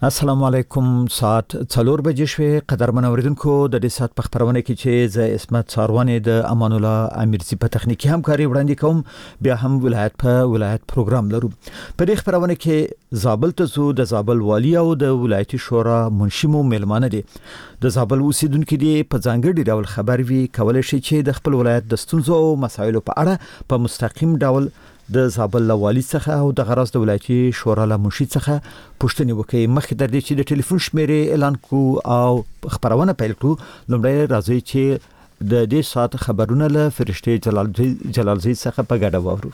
السلام علیکم. ساعت 4 بجې شوې. قدرمن اوریدونکو د دې ساعت په خبرونه کې چې ز اسمت ساروان د امان الله امیرزی په تخنیکی همکاري وړاندې کوم. بیا هم ولایت پروګرام لرو. په دې خبرونه کې زابل ته زو د زابل والی او د ولایتي شورا منشمو ملمانه دي. د زابل اوسیدونکو دي په ځانګړي ډول خبر وی کولای شي چې د خپل ولایت د ستونزو او مسایلو په اړه په مستقیم ډول د زابل والی څخه او د غرض د ولایتي شورا له منشي څخه پوښتنه وکړي. مخکې د دې چې د ټلیفون شمیرې اعلان کو او خبرونه پیل کو، لومړی راځي چې د دې ساعت خبرونه له فرشته جلالزی څخه په ګډه واورو.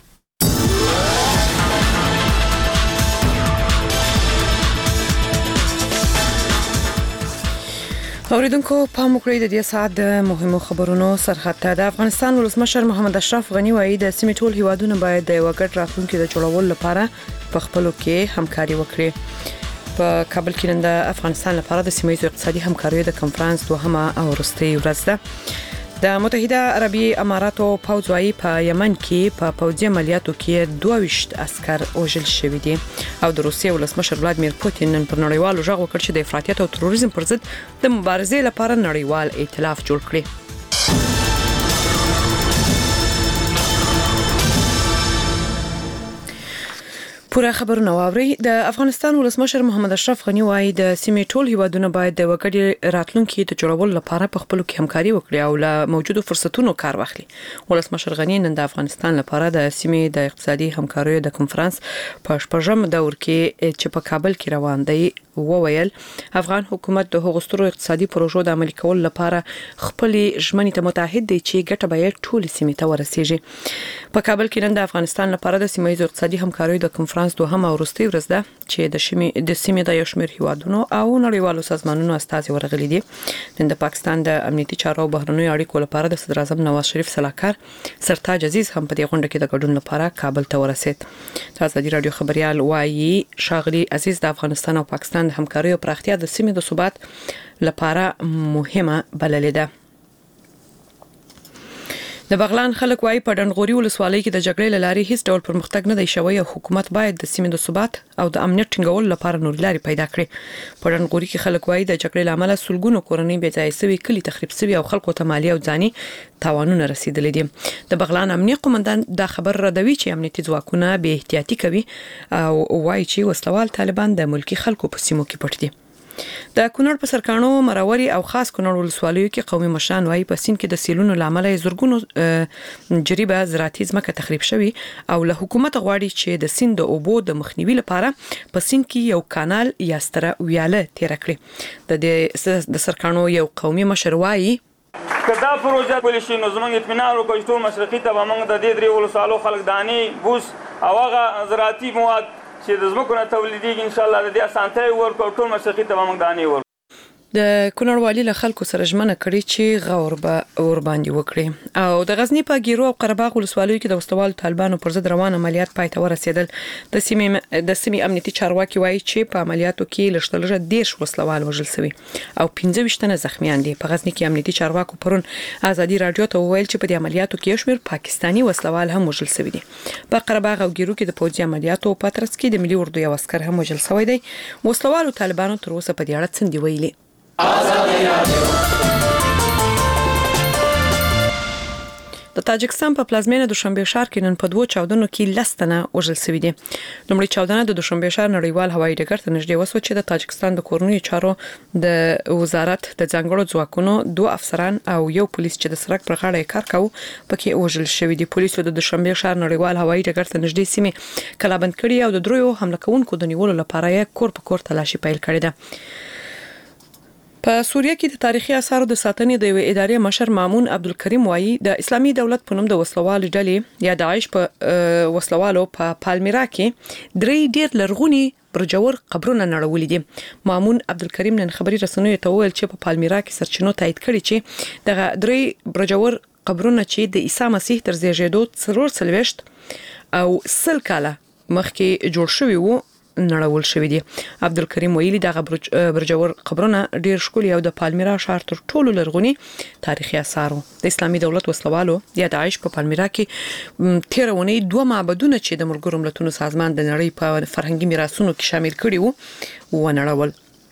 اوریدونکو پام وکړئ د دې ساعت د مهمو خبرونو سرخطه. د افغانستان ولسمشر محمد اشرف غنی وایي د سیمې ټول هیوادونه باید د یو ګډ راتلونکي د جوړولو لپاره په خپلو کې همکاري وکړي. په کابل کې نن د افغانستان لپاره د سیمې اقتصادي همکاریو د کنفرانس دوهمه او وروستۍ ورځ ده. د متحده عربي اماراتو پوځ وايي په یمن کې په پوځي عملیاتو کې 22 عسكر وژل شوي دي او د روسیې ولسمشر ولادیمیر پوتین نن پر نړیوالو ژغ وکړ چې د افراطیت او تروریزم پر ضد د مبارزې لپاره نړیوال ائتلاف جوړ کړي. پوره خبرونه واوري. د افغانستان ولسمشر محمد اشرف غنی وايي د سیمې ټول هیوادونه باید د وګړي راتلونکي د جوړولو لپاره په خپلو کې همکاري وکړي او له موجودو فرصتونو کار واخلي. ولسمشر غنی نن د افغانستان لپاره د سیمې د اقتصادي همکاریو د کنفرانس په شپږم دور کې چې په کابل کې روان دی وویل افغان حکومت د هغوسترو اقتصادي پروژو د عملي کولو لپاره خپل ژمنې ته متحد دی چې ګټه به ټول سیمې ته ورسیږي. په کابل کې نن د افغانستان لپاره د سیمې اقتصادي همکاریو د کنفرانس دوهمه او وروستۍ ورځ ده چې د سیمې د یو شمېر هیوادونو او نړیوالو سازمانونو استازي ورغلي دي. نن د پاکستان د امنیتي چارو او بهرنیو اړیکو لپاره د صدر اعظم نواز شریف سلاکار سرتاج عزیز هم په دې غونډه کې د ګډون لپاره کابل ته ورسید. د ازادي رادیو خبريال وایي شاغلي عزیز د افغانستان او پاکستان د همکاریو پراختیا د سیمې د ثبات لپاره مهمه بللې ده. د بغلان خلک وايي په ډنغوري ولسوالۍ کې د جګړې لارې هیڅ ډول پرمختګ نه دی شوی او حکومت باید د سیمې د ثبات او د امنیت ټینګولو لپاره نور لارې پیدا کړي. په ډنغوري کې خلک وايي د جګړې لامل سلګونو کورنۍ بې ځای شوي، کلی تخریب شوي او خلکو ته مالی او ځاني تاوانونه رسیدلي دي. د بغلان امنیت قومندان دا خبر ردوي چې امنیتي ځواکونه به احتیاطي کوي او وايي چې وسلوال طالبان د ملکی خلکو په سیمو کې پټ دي. د کونړ په سرکانو مروري او خاص کونړ ولسوالیو کې قومي مشران وايي په سیند کې د سیلونو لامل زورګونو جریبه زراعتي ځمکه تخریب شوی او له حکومت غواړي چې د سیند د اوبو د مخنیوي لپاره په سیند کې یو کانال یا ستره ویاله تیر کړي. د سرکانو یو قومي مشر وايي کدا پروژه پولیسي نو زمونږ اطمینان وکړو ټول مشرقي ته موږ د دې درې ولسوالو خلک دانی بوس او هغه زراعتي مواد چې د زمکو نه تولیدېږي ان شاء الله د دې اسانتۍ ورکړو ټول مشرقي ته موږ دانې ورکړو. د کونړ والی له خلکو سره ژمنه کړې چې غور به ور باندې وکړي او د غزنی په ګیرو او قره باغ ولسوالیو کې د وسوال طالبانو پر ضد روان عملیات پای ته ورسېدل. د سیمې امنیتي چارواکي وایي چې په عملیاتو کې لږترلږه 10 وسلوال وژل شوي او 15 تنه زخمیان دي. په غزنی کې امنیتي چارواکو پرون ازادي رادیو ته وویل چې په دې عملیاتو کې شمیر پاکستانی وسلوال هم وژل شوي دي. په قره باغ او ګیرو کې د پوځي عملیاتو په ترڅ کې د ملي اردو یو عسكر هم وژل شوی دی. وسلوال طالبانو تر اوسه په دې اړه څه دی ویلي. د تاجکستان په پلازمینه دوشنبه ښار کې نن په 2 چاودنو کې لستنه وژل شوی دي. لومړی چاودنه د دوشنبه ښار نړیوال هوایي ډګر ته نږدې وسو چې د تاجکستان د کورنیو چارو د وزارت د ځانګړو ځواکونو 2 افسران او یو پولیس چې د سړک پر غاړه کار کاوه پکې وژل شوی دي. پولیسو د دوشنبه ښار نړیوال هوایي ډګر ته نږدې سیمه کلابند کړي او د درویو حمله کوونکو د نیولو لپاره یې کور په کور تلاشي پیل کړې ده. په سوریه کې د تاریخي آثارو د ساتنې د یو ادارې مشر مامون عبدالکریم وایي د اسلامي دولت په نوم د وسلوال ډلې یا داعش په وسلوالو په پالمیرا کې درې ډیر لرغونی برجور قبرونه نړولې دي. مامون عبدالکریم نن خبري رسنیو ته وویل چې په پالمیرا کې سرچینو تایید کړي چې دغه درې برجور قبرونه چې د عیسی مسیح تر زیږیدو 440 او 100 کاله مخکې جوړ شوي وو نړول شوې دي. عبدالکریم ویلي دغه برجور قبرونه ډیر ښکلي او د پالمیرا ښار تر ټولو لرغوني تاریخي آثار د اسلامي دولت وسلوالو یا داعش په پالمیرا کې تیرونی 2 معبدونه چې د ملګرو ملتونو سازمان د نړۍ په فرهنګي میراثونو کې شامل کړي وو ونړول.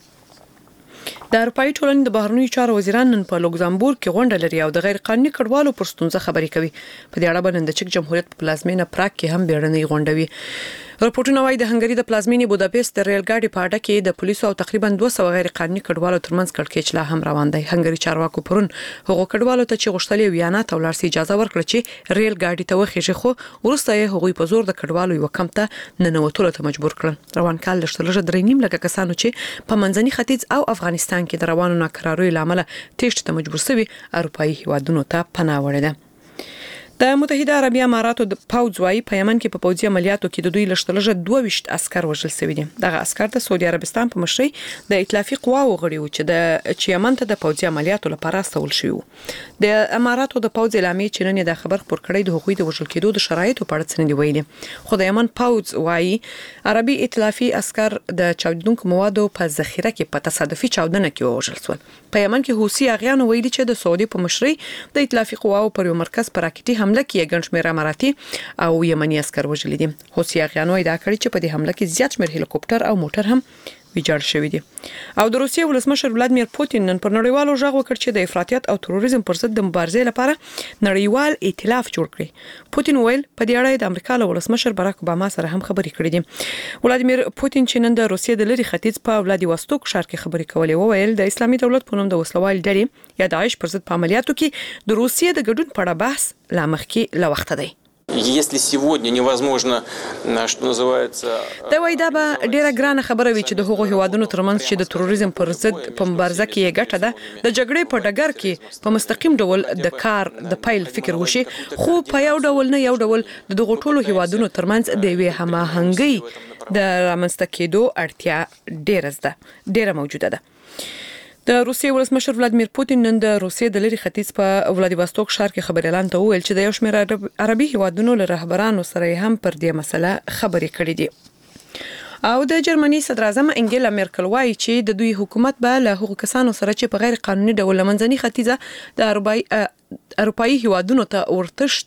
د اروپאי ټولنې د بهرنیو چارو وزیران نن په لوکزامبورګ کې غونډه لري او د غیر قانوني کډوالو پر ستونزه خبرې کوي. په دې اړه باندې د چک جمهوریت په پلازمینه پراګ کې هم بیړنۍ غونډه وي. راپورټونه وايي د هنګری د پلازمینې بوداپست د ریل ګاډي په اډه کې د پولیسو او تقریبا 200 غیر قانوني کډوالو ترمنځ کړکېچ لا هم روان دی. هنګری چارواکو پرون هغو کډوالو ته چې غوښتل ویانا ته ولر سي اجازه ورکړه چې ریل ګاډي ته وخیږي، خو ورسته یې هغوی په زور د کډوالو یو کم ته ننوتلو ته مجبور کړل. روان کال لږ 3.5 لکه کسانو چې په منځني ختیځ او افغانستان کې د روانو ناکراریو لامل تېښتې ته مجبور شوي اروپאי هیوادونو ته پناه وړي ده. د متحده عربی اماراتو د پوځ وايي په یمن کې په پوځي عملیاتو کې د دوی لږ 22 عسكر وژل شوي دي. دغه عسكر د سعودي عربستان په مشرۍ د ائتلافي قواو غړي وو چې یمن ته د پوځي عملیاتو لپاره استول شوی وو. د اماراتو د پوځ اعلامیه چې نن د خبر خبر کړی د حقوقي د وژل کېدو د شرایطو په اړه څه نه دی ویلي، خو د یمن پوځ وايي عربي ائتلافي عسكر د چاودونکو موادو په ذخیره کې په تصادفي چاودنه کې وژل شول. په یمن کې حوثي اغیان ویلي چې د سعودي په مشرۍ د ائتلافي قواو پر یو مرکز پر راکټي حمله کې ګڼ شمېر اماراتي او یمني عسكر وژل دي. حوثي اغیان وايي دا کړی چې په دې حمله کې زیات شمېر هلیکوپټر او موټر هم ویجاړ شوی دي. او د روسیې ولسمشر ولادیمیر پوتین نن پر نړیوالو ژغ وکړ چې د افراطیت او تروریزم پر ضد د مبارزې لپاره نړیوال ائتلاف جوړ کړي. پوتین ویل په دې اړه د امریکا له ولسمشر باراک اوباما سره هم خبرې کړې دي. ولادیمیر پوتین چې نن د روسیې د لری ختیځ په ولادیواستوک ښار کې خبرې کولې وویل د اسلامي دولت په نوم د وسلوال ډلې یا داعش پر ضد په عملیاتو کې د روسیې د ګډون په اړه بحث لا مخکې لا وخت دی. Если сегодня невозможно, что называется... دا وای دا به ډیره ګرانه خبره وي چې د هغو هیوادونو ترمنځ چې د تروریزم پر ضد په مبارزه کې یې ګټه ده د جګړې په ډګر کې په مستقیم ډول د کار د پیل فکر وشي، خو په یو ډول نه یو ډول د دغو ټولو هیوادونو ترمنځ د یوې هماهنګۍ د رامنځته کېدو اړتیا ډیره موجوده ده. د روسیې ولسمشر ولادیمیر پوتین نن د روسیې د لری ختیځ په ولادیواستوک ښار کې خبري اعلان ته وویل چې د یو شمېر عربي هیوادونو له رهبرانو سره هم پر دې مسله خبرې کړې دي. او د جرمني صدر اعظم انګیلا مرکل وايي چې د دوی حکومت به له هغو کسانو سره چې په غیر قانوني ډول منځني ختیځه د اروپאי هیوادونو ته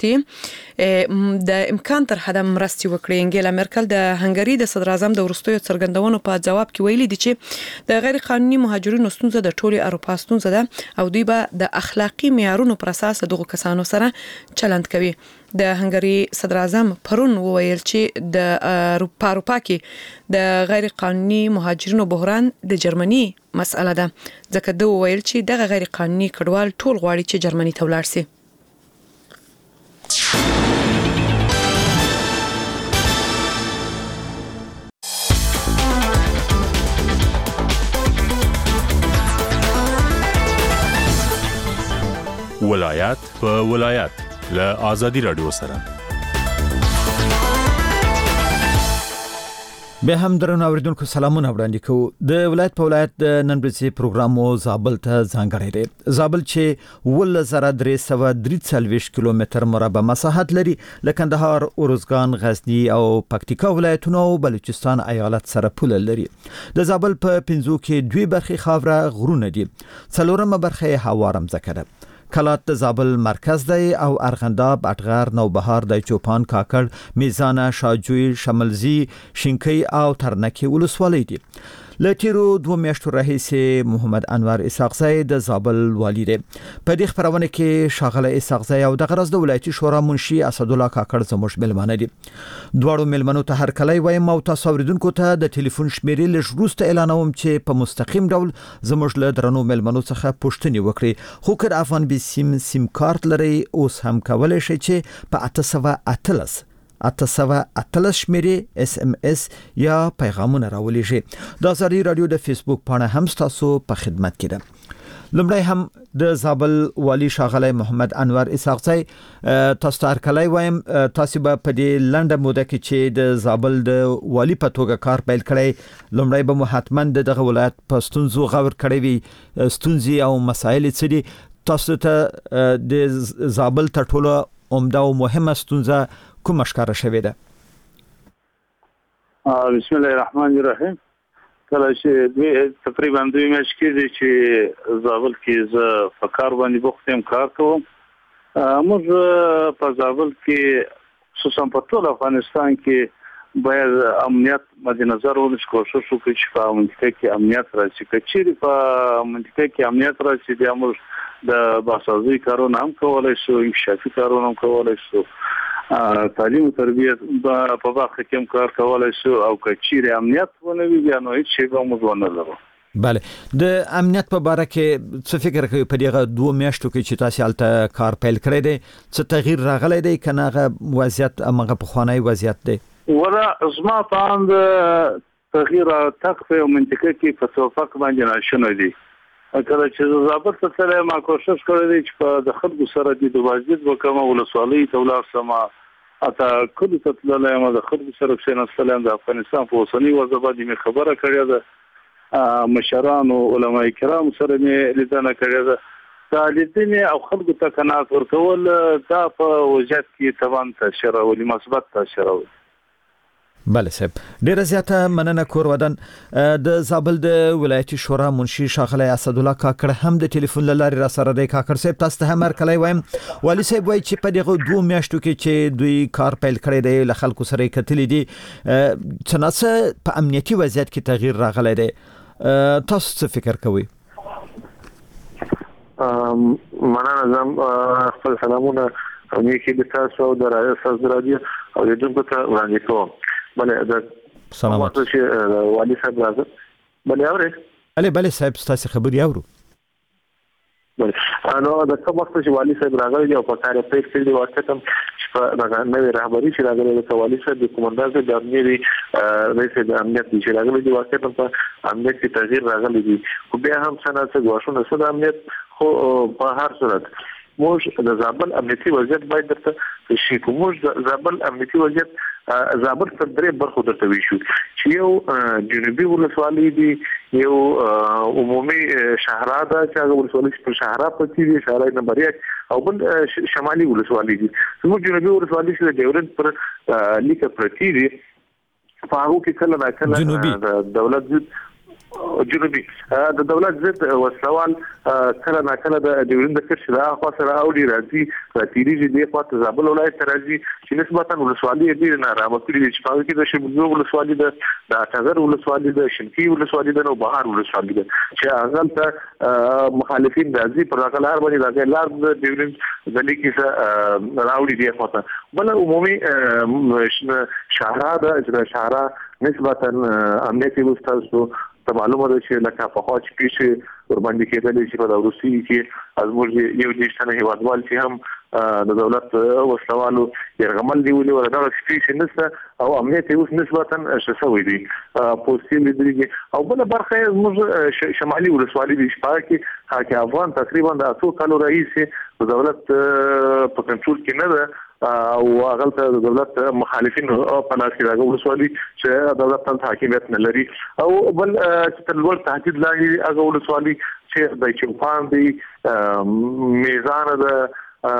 ورتښتي د امکان تر حده مرستې وکړي. انګیلا مرکل د هنګری د صدر اعظم د وروستیو څرګندونو په جواب کې ویلي دي چې د غیر قانوني مهاجرینو ستونزه د ټولي اروپا ستونزه ده او دوی به د اخلاقی معیارونو پر اساس دغه کسانو سره چلند کوي. د هنګری صدر اعظم پرون وویل چې د اروپا کې د غیر قانوني مهاجرینو بحران د جرمني مسأله ده، ځکه دوی وویل چې دغه غیر قانوني کډوال ټول غواړي چې جرمني ته ولاړ شي. ولایت په ولایت له آزادی رادیو سره. به هم درنو اوریدونکو سلامونه وړاندې کوو. د ولایت په ولایت د نن ورځې پروګرامو زابل ته ځانګړی دی. زابل چې 1343 کیلومتر مربع مساحت لري، له کندهار، اروزګان، غزنی او پکتیکا ولایتونو او بلوچستان ایالت سره پوله لري. د زابل په پنځو کې دوی برخې خاوره غرونه دي، څلورمه برخه هوارم ځکه ده. کلات د زابل مرکز دی او ارغنداب، اټغر، نوبهار، د چوپان، کاکړ، میزانه، شاجوی، شملزی، شینکی او ترنکی ولسوالۍ دي. له تیرو 2 میاشتو راهیسې محمد انور اسحاقزی د زابل والی دی. په دې خبرونه کې شاغله اسحاقزی او د غرض د ولایتي شورا منشي اسد الله کاکړ زموږ ملمنه دي. دواړو ملمنو ته هر کله وایم او تاسو اوریدونکو ته د ټلیفون شمیرې لږ وروسته اعلانوم چې په مستقیم ډول زموږ له درنو ملمنو څخه پوښتنه وکړي. خو که افغان بي سیم کارت لري اوس هم کولای شي چې په 813 شمیرې SMS یا پیغامونه راولېږي. د آزادی رادیو د فیسبوک پاڼه هم تاسو په خدمت کې ده. لمړی هم د زابل والی شاغلی محمد انور اسحاقزی تاسو ته هرکلی وایم، تاسو به په دې لنډه موده کې چې د زابل د والی په توګه کار پیل کړی، لمړی به مو حتما دغه ولایت په ستونزو غور کړی وي. ستونزې او مسایل څه دي؟ تاسو ته د زابل تر ټولو عمده او مهمه ستونزه کومه ښکاره شوې ده؟ بسم الله الرحمن الرحیم. کله چې تقریبا 2 میاشتې کې چې زابل کې ز فکر باندې بوختم کار کوم. موږ په زابل کې خصوصا په ټول افغانستان کې باید امنیت مد نظر ونیسو، کوشش وکړو چې په منطقه کې امنیت راشي. کچېرې په منطقه کې امنیت راشي بیا موږ د باسازي کارونه هم کولای شو، انکشافي کارونه هم کولای شو، تعلیم او تربیت په واقع کې هم کار کولای شو. او کچېرې امنیت ونه وي بیا نو هیڅ شی به موږ ونه لرو. بله، د امنیت په اړه کې څه فکر کوي په دغه 2 میاشتو کې چې تاسو الته کار پیل کړی دی؟ څه تغییر راغلی دی کنه هغه وضعیت هغه پخوانی وضعیت دی؟ ولا زما په اند تغییر تکفه او منطقه کې په توفق باندې ناشونه دي. کله چې زابل ته سره ما کوشش کړی دی چې په د خلکو سره د واجب وکم ولسوالۍ ته ولاړ سما اته کله ته تللای ما د خلکو سره څنګه سلام د افغانستان په اوسنی وضع باندې خبره کړې ده. مشران او علما کرام سره مې لیدنه کړې ده. دا لیدنه او خلکو ته قناعت ورکول دا په وضعیت کې توان تاثیر او مثبت تاثیر وي. بله صاحب، ډیره زیاته مننه. کور ودان د زابل د ولایتي شورا منشي ښاغلی اسدالله کاکړ هم د ټلیفون لارې را سره دی. کاکړ صاحب تاسو ته هم هرکلی وایم. والي صاحب وایي چې په دغه 2 میاشتو کې چې دوی کار پیل کړی دی له خلکو سره یې کتلي دي څه ناڅه په امنیتي وضعیت کې تغییر راغلی دی. تاسو څه فکر کوئ؟ مننه. زم خپل سلامونه نیکی د تاسو او د رادیو او د دغه ته وړاندې کوم. بله د سلامات چې والي صاحب راځي. بله اورئ؟ بله صاحب تاسو خبري اورو. بله نو د کوم وخت چې والي صاحب راغلی او په کار پیل کړی واقعا چې په نوې رهبری چې راغلی د والي صاحب د کومندان د امنیتي رئیس د امنیت چې راغلی دی واقعا په امنیت کې تغییر راغلی دی. خو بیا هم څنګه غواړو چې د امنیت خو په هر صورت موږ د زابل امنیتي وضعیت باید درته شي. کومج د زابل امنیتي وضعیت زابل په درې برخو درته ویشو چې یو جنوبي ولسوالۍ دي، یو عمومي شهرا ده چې هغه ولسوالۍ په شهرا پتی دي، شهرا نمبر 1، او بل شمالي ولسوالۍ دي. زموږ جنوبي ولسوالۍ چې د ډیورنټ پر لیکه پرتی دي په هغه کې کله راکله د دولت جنوبي د دولت ضد وسوال کله ناکله د ډیورنډ د کرش را خو سره او ډی راځي تیریږي د خپل زابل ولایت راځي چې نسبتا ولسوالۍ ډیر نه راوړي چې په کې د شمول ولسوالۍ د اټغر ولسوالۍ د شنکی ولسوالۍ د نو بهار ولسوالۍ چې هغه ته مخالفین راځي پر هغه لار باندې راځي لار د ډیورنډ د لیکي سره راوړي دی خو ته بل عمومي شهرا د شهرا نسبتا امنیتي وستاسو ته معلومه ده چې لکه په خوا چې پیښې ور باندې کېدلې چې په روسي کې ازموږ یو دیشتنه هیوادوال چې هم د دولت وسلوالو يرغمل دی ولې ورته پیښې نشته او امنیت اوس نسبتا شسوي دي پوسټي لیدلې او بل برخه موږ شمالي ولسوالۍ د شپه کې حاکم افغان تقریبا د 100 کالو رئیس د دولت په کنټرول کې نه ده او هغه ته د دولت مخالفین په لاس کې راغلي ولسوالۍ چې دولت ته حاکمیت نه لري او بل چې تر لوړ تهدید لاندې هغه ولسوالۍ چې د چوپان دی میزان د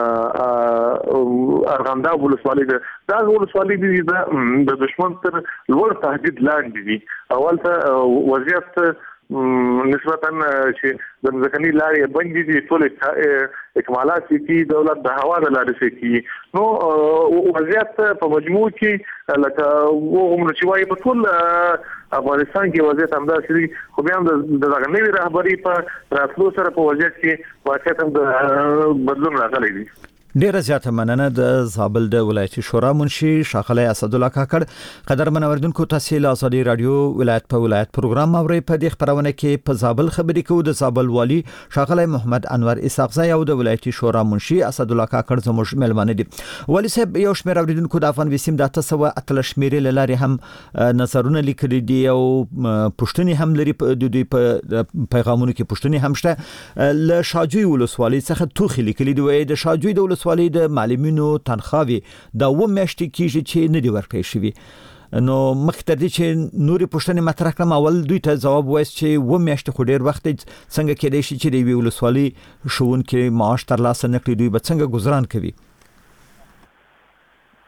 ارغندا ولسوالۍ دا ولسوالۍ دي د دشمن تر لوړ تهدید لاندې دي. اول ته وضعیت نسبتا چې د ځکهني لارې باندې دي ټول اکمالات چې دولت د هوا د لارې کې نو وضعیت په مجموع کې لکه وګورم چې وايي په ټول افغانستان کې وضعیت همداسې دي. خو بیا هم د نوې رهبری په راتلو سره په وضعیت کې واقعا د بدلون راغلی دی. ډیره زیاته مننه د زابل د ولایتي شورا منشي ښاغلی اسدالله کاکړ. قدرمن اوریدونکو تاسو له ازادي رادیو ولایت په ولایت پروګرام اورئ. په دې خبرونه کې په زابل خبرې کوو د زابل والی ښاغلی محمد انور اسحاقزی او د ولایتي شورا منشي اسدالله کاکړ زموږ ملمانه دي. والی صاحب یو شمېر اوریدونکو د افغان وسیم د 800 شمیرې لاري هم نظرونه لیکلي دي او پښتني هم لري د دوی په پیغامونو کې پښتني هم شته. له شاجوی ولسوالۍ څخه توخي لیکلي دی د شاجوی د ولسوالۍ د معلمینو تنخواوي دا و میاشتې کېږي چې نه دی ورکړی شوی. نو مخکې تر دې چې نورې پوښتنې مطرح کړم اول دوی ته ځواب وایست چې و میاشتې خو ډېر وخت څنګه کېدای شي چې د یوې ولسوالۍ ښوونکي معاش ترلاسه نه کړي دوی به څنګه ګزاران کوي؟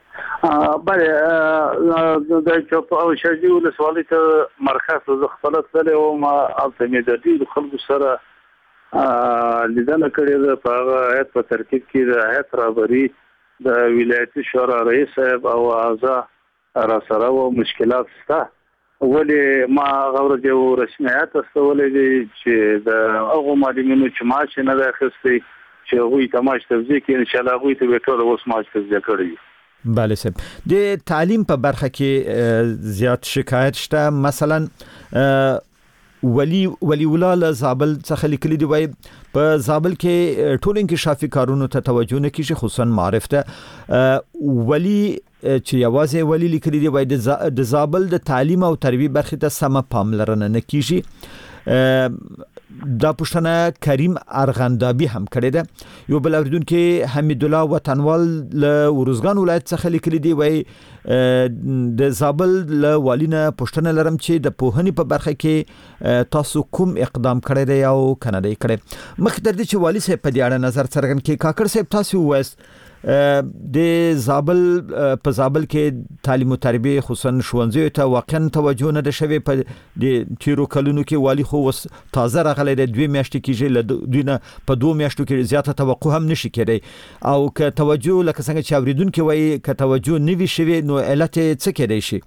بله د چوپ او شاجي ولسوالۍ ته مرکز د خپل سره او ما التمددي د خلکو سره لیدنه کړې ده په هیئت په ترتیب کې د هیئت رهبري د ولایتي شورا رئیس او اعضاء را سره او مشکلات شته ولې ما غوړ جو رسمیت استولې دي چې د هغه معلمینو چې معاش نه ده اخیستي چې هغوی ته معاش توزیع کړي ان شاء الله هغوی ته به ټول اوس معاش توزیع کړي. بله صاحب د تعلیم په برخه کې زیات شکایت شته مثلا ولی ولا له زابل څخه لیکلي دی وای په زابل کې ټول انکشافي کارونو ته توجه نه کیږي خصوصا معرف ته ولی چې یوازې ولی لیکلي دی وای د زابل د تعلیم او تربیه برخه ته سم پاملرنه نه کیږي. دا پښتنه کریم ارغندابي هم کړی ده. یو بل اوریدونکو حمید الله وطنوال له ورزګان ولایت څخه لیکلي دی وای د زابل له والینه پښتنه لرم چې د پوهنې په برخه کې تاسو کوم اقدام کړی دی او کنه دی کړی. مخکې تر دې چې والی صاحب په دې اړه نظر څرګند کړي کاکړ صاحب تاسو وایست د زابل په زابل کې تعلیم او تربیه خصوصا ښوونځیو ته واقعا توجه نه ده شوی په د تیرو کلونو کې والی خو تازه راغلی د 2 میاشتې کېږي له دوی نه په 2 میاشتو کې زیاته توقع هم نشي کېدی او که توجه لکه څنګه چې اوریدونکو وایي که توجه نه وي شوی نو علت څه کېدای شي؟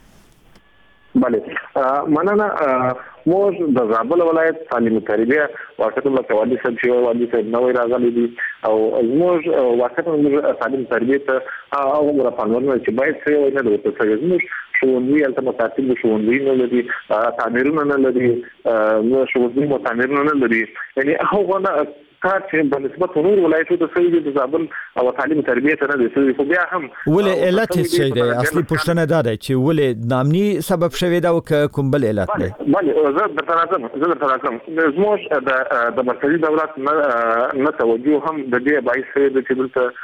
بله مننه موږ د زابل ولایت تعلیم او تربیه واقعا له والي صاحب چې والي صاحب نوې راغلي دي او موږ واقعا موږ تعلیم تربیه ته او موږ پانورنه چې باید څه وي نه دوی څه موږ ښوونځي البته متعصب ښوونځي نه لري تعمیرونه نه لري نو ښوونځي متعمیرونه نه لري یعنی هغه نه کار چې په نسبت نور ولایتو د سوي د زابل او تعلیم تربیه ته نه دي خو بیا هم ولې علت څه دی اصلي پوښتنه دا ده چې ولې نامني سبب شوی دا او کوم بل علت دی؟ بله زه درته راځم زموږ د مرکزي دولت نه توجه هم د دې باعث دی چې دلته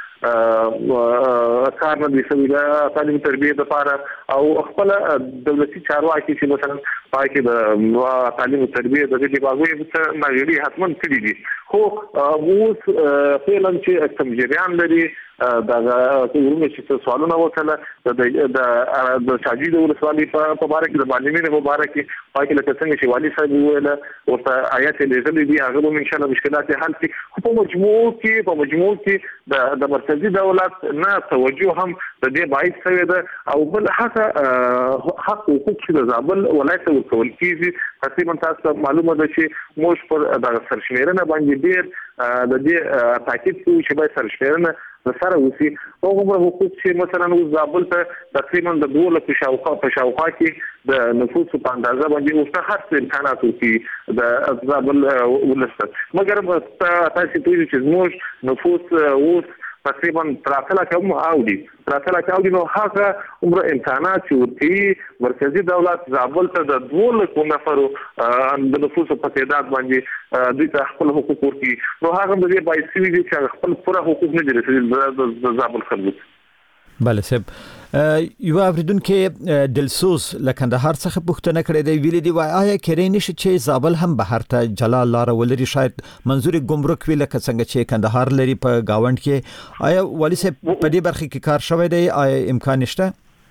کار نه دي سوي د تعلیم تربیه لپاره او خپل دولتي چارواکي چې مثلا پای کې د تعلیم تربیه د دې باغوي څخه ناغړي حتمن کړی دي خو اوس فعلا چې کوم جریان لري دا ورونه چې سوالونه وکړه د شاجي د ولسوالۍ په اړه کې د معلمینو په اړه کې پای کې لکه څنګه چې والي صاحب ویل او ته آیات لیدلې دي هغه به ان شاء الله مشکلات حل شي خو په مجموع کې د مرکزي دولت نه توجه هم د دې باعث شوی ده او بل حق حقوق چې د زابل ولایت ورکول کیږي تقریبا تاسو معلومه ده چې موږ پر د سرشمیرنه باندې ډیر د دې تاکید کوي چې باید سرشمیرنه سره وسی او عمر حقوق چې مثلا زابل ته تقریبا د 2 لک په شاوخوا کې د نفوس په اندازه باندې اوسه هر امکانات وکړي د زابل ولست مګر تاسو ته چې موږ نفوس اوس تقریبا 3 لک هم اودي نو هغه عمر امکانات چې ورته مرکزي دولت زابل ته د 2 لک نفر د نفوس په تعداد باندې دوی ته خپل حقوق ورکړي نو هغه د دې باعث وي چې خپل پوره حقوق نه دي رسېدلي د زابل خلکو. بله صاحب یو اوریدونکو دلسوز لکندهار څخه پوښتنه کړې دی ویلي دی وای آیا کېدای نشي چې زابل هم بهر ته جلال لار ولري شاید منظور ګمرک ویل لکه څنګه چې کندهار لري په گاوند کې آیا والي صاحب په دې برخه کې کار شوی دی آیا امکان نشته؟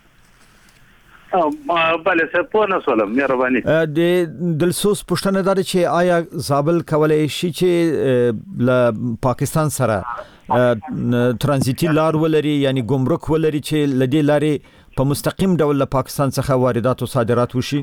بله صاحب په نسولم مهرباني د دلسوز پوښتنه دا چې آیا زابل کولای شي چې له پاکستان سره ترانزیتي لار ولري یعنی ګمرک ولري چې لدی لارې په مستقیم ډول له پاکستان څخه واردات او صادرات وشي؟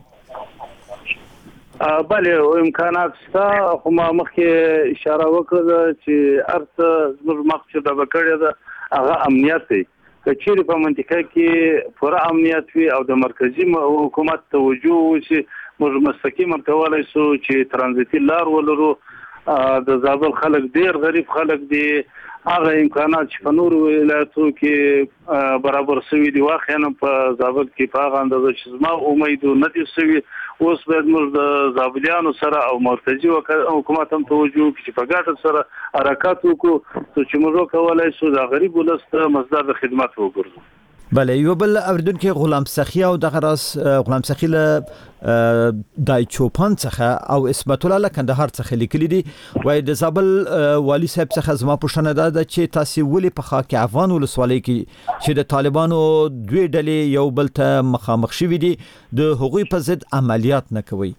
بله امکانات شته خو ما مخکې اشاره وکړه چې ارته زموږ مقصد د بکړه ده هغه امنیت دی که چیرې په منطقه کې پوره امنیت وي او د مرکزي حکومت توجه وشي موږ مستقیم کولای شو چې ترانزیتي لار ولرو د زابل خلک ډیر غریب خلک دي هغه امکانات چې په نورو ولایتو کې برابر شوي دي واقعا په زابل کې په هغه اندازه چې زما امید نه دي شوي اوس باید موږ د زابلیانو سره او مرکزي حکومت هم توجه وکړي چې په ګډه سره حرکت وکړو چې موږ کولای شو د غریب ولست مصدر د خدمت وګرځو. بله یو بل اوریدونکو غلام سخی او دغه راس غلام سخی له دای چوپان څخه او اسمت الله کندهار څخه لیکلي دي وای د زابل والی صاحب څخه زما پوښتنه ده چې تاسو ولې په خاک افغان ولسوالۍ کې چې د طالبانو دوی ډلې یو بل ته مخامخ شوي دي د حقوقي په ضد عملیات نه کوي.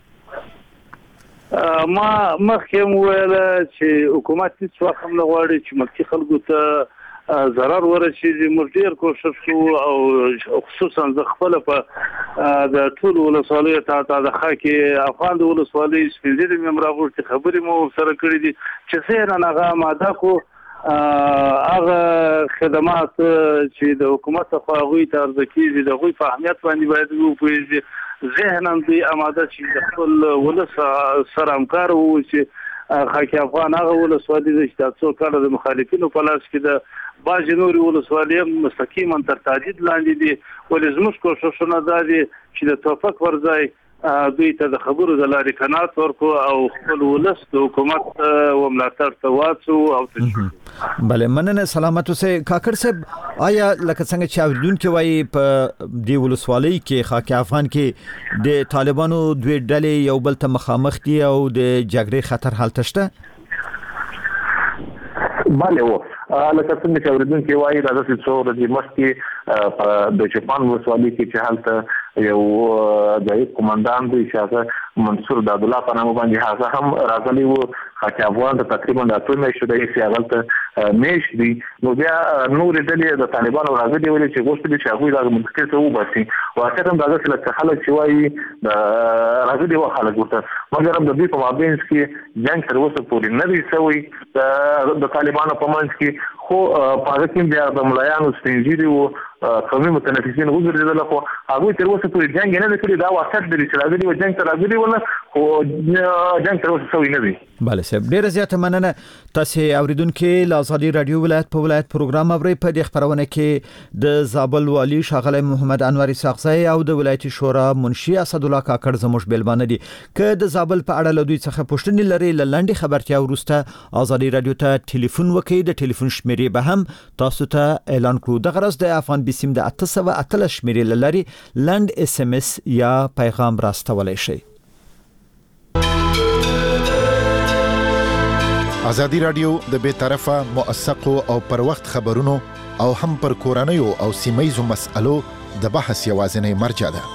ما مخکې ویل چې حکومت هیڅ وخت هم نه غواړي چې ملکي خلکو ته ضرر ورسېږي. موږ ډېر کوشش کوو او خصوصا زه خپله په د ټولو ولسوالیو ته د خاک افغان د ولسوالۍ سپین ږیري مې هم راغوښتي خبرې مو ورسره کړې دي چې ذهناً هغه اماده کړو هغه خدمات چې د حکومت څخه هغوی ته عرضه کېږي د هغوی په اهمیت باندې باید وپوهېږي ذهناً دوی اماده چې د خپل ولس سره همکار واوسي. خاک افغان هغه ولسوالي ده چې د څو کاله د مخالفینو په لاس کې ده بعضې نورې ولسوالۍ هم مستقیما تر تهدید لاندې دي ولې زموږ کوښښونه دا دي چې د توفق پر ځای دوی ته د خبرو د لارې قناعت ورکړو او خپل ولس د حکومت و ملاتړ ته واچو او تشویق. بله مننه سلامت اوسئ. کاکړ صاحب آیا لکه څنګه چې اوریدونکو وایي په دې ولسوالۍ کې خاک افغان کې د طالبانو دوی ډلې یو بل ته مخامخ دي او د جګړې خطر هلته شته؟ بله و لکه څنګه چې اوریدونکو وایي دا د څو ورځې مخکې په د چپان ولسوالۍ کې چې هلته یو ځایي قومندان دی چې هغه منصور د عبدالله په نامه باندې هغه هم راغلی و خاک افغان ته تقریبا د 8 میاشتو دی چې هغه ته میش دی نو بیا نورې ډلې د طالبانو راغلي ولې چې غوښتل چې هغوی د منطقې څخه وباسي واقعا هم دغه څه خلک چې وایي راغلي و خلک ورته مګر د دې په مابین کې جنگ تر اوسه پورې نه دی شوی د طالبانو په منځ کې خو په هغه کې بیا د ملایانو سپین ږیري و قومي متنفسین وګرځېدل خو هغوی تر اوسه پورې جنګ نه دی کړی. دا واقعیت دی چې راغلي و جنګ ته راغلي ونه خو جنګ تر اوسه شوی نه دی. بله صاحب ډیره زیاته مننه. تاسو اوریدونکو له ازادي رادیو ولایت په ولایت پروګرام اورئ. په دې خبرونه کې د زابل والی ښاغلی محمد انور اسحاقزی او د ولایتي شورا منشي اسد الله کاکړ زموږ بیلبانه دي. که د زابل په اړه له دوی څخه پوښتنې لري له لنډې خبرتیا وروسته ازادي رادیو ته ټلیفون وکړئ. د ټلیفون شمیرې به هم تاسو ته اعلان کړو. دغه راز د افغان بي سیم د 818 شمیرې لري لنډ اس ام اس یا پیغام راستولای شئ. ازادي رادیو د بے طرفه موثقو او پر وخت خبرونو او هم پر کورنیو او سیمایزو مسألو د بحث یوازینی مرجع ده.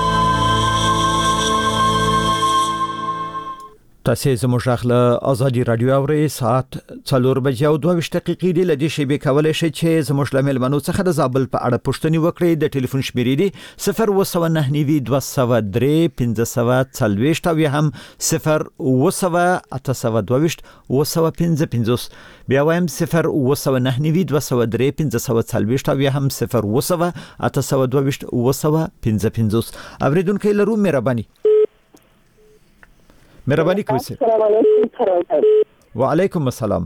تاسو زموږ غږ ازادي رادیو اورئ. ساعت 4:22 دقیقې دی. لدې شی به کولای شئ چې زموږ لمل منو څخه د زابل په اړه پوښتنې وکړئ. د ټلیفون شمیرې دی 029220540 او هم 02822 بیا وایم 029220540 او هم 02822 اوریدونکو لرو مهرباني کوئ. وعلیکم السلام.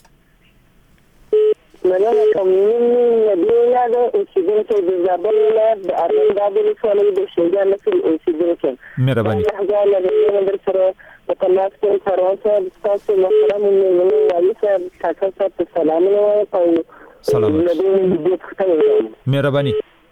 مننه کوم. نبیلا د اوسیدونکو د زابل ولایت د ارغنداب ولسوالۍ د شیګان نسل اوسیدونکو. مهرباني. هغه د سره په تماس کې تاسو تاسو محترم والي صاحب تاسو ته سلامونه او سلام. مهرباني.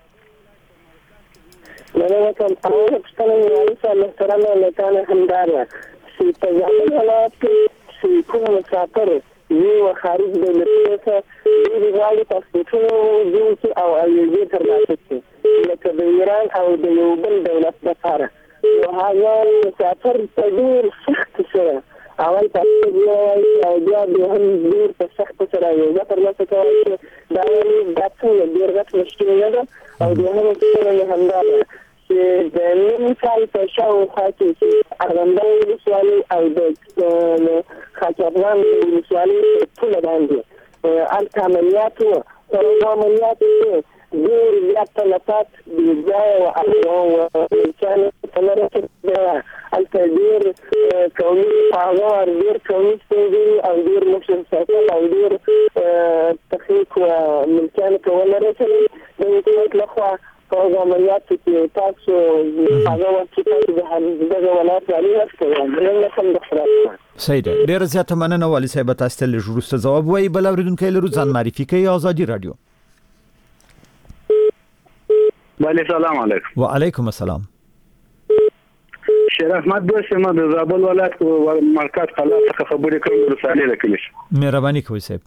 مننه کوم. تاسو ته محترم لکانه همداریا چې په زابل ولایت کې چې کوم مسافر یو خارج دولتي څخه د غواړي پاسپورټونه وګوري او یې ترلاسه کړي لکه د ایران او د یو بل دولت لپاره. هغه مسافر په ډېر سخت سره اول پاسپورټ او بیا د هم ډېر په سخت سره یې ترلاسه کوي. دا د ډېر غټ مشکل نه ده او د هم څه همداري چې د نیم کال په شاوخوا کې ارغنداب ولسوالۍ او د خاک افغان ولسوالۍ ټول باندې هلته عملیات وو. په هغو عملیاتو کې ډېر زیات تلفات بې ځایه وو او ملکیانو په لاره کې هلته ډېر قومي پاغور ډېر قومي ستونزې او ډېر مشر ساتل او ډېر تخنیک ملکیانو ته ونه رسېدل. د حکومت لخوا په عملیاتو کې تاسو هغه وخت چې دغه ولایت والي وکړي نه کوم دخرات. صحیح ده. ډېر زیاته مننه والي صاحب. تاسو ته وروسته ځواب وایي. بل اوریدونکو لرو ځان معرفي کوي. ازادي رادیو. بله سلام علیکم. و علیکم السلام. شیر احمد دوسم د زابل ولایت مرکز قلعه څخه خبرې کوم د رسالې لیکل. مهرباني کوئ صاحب.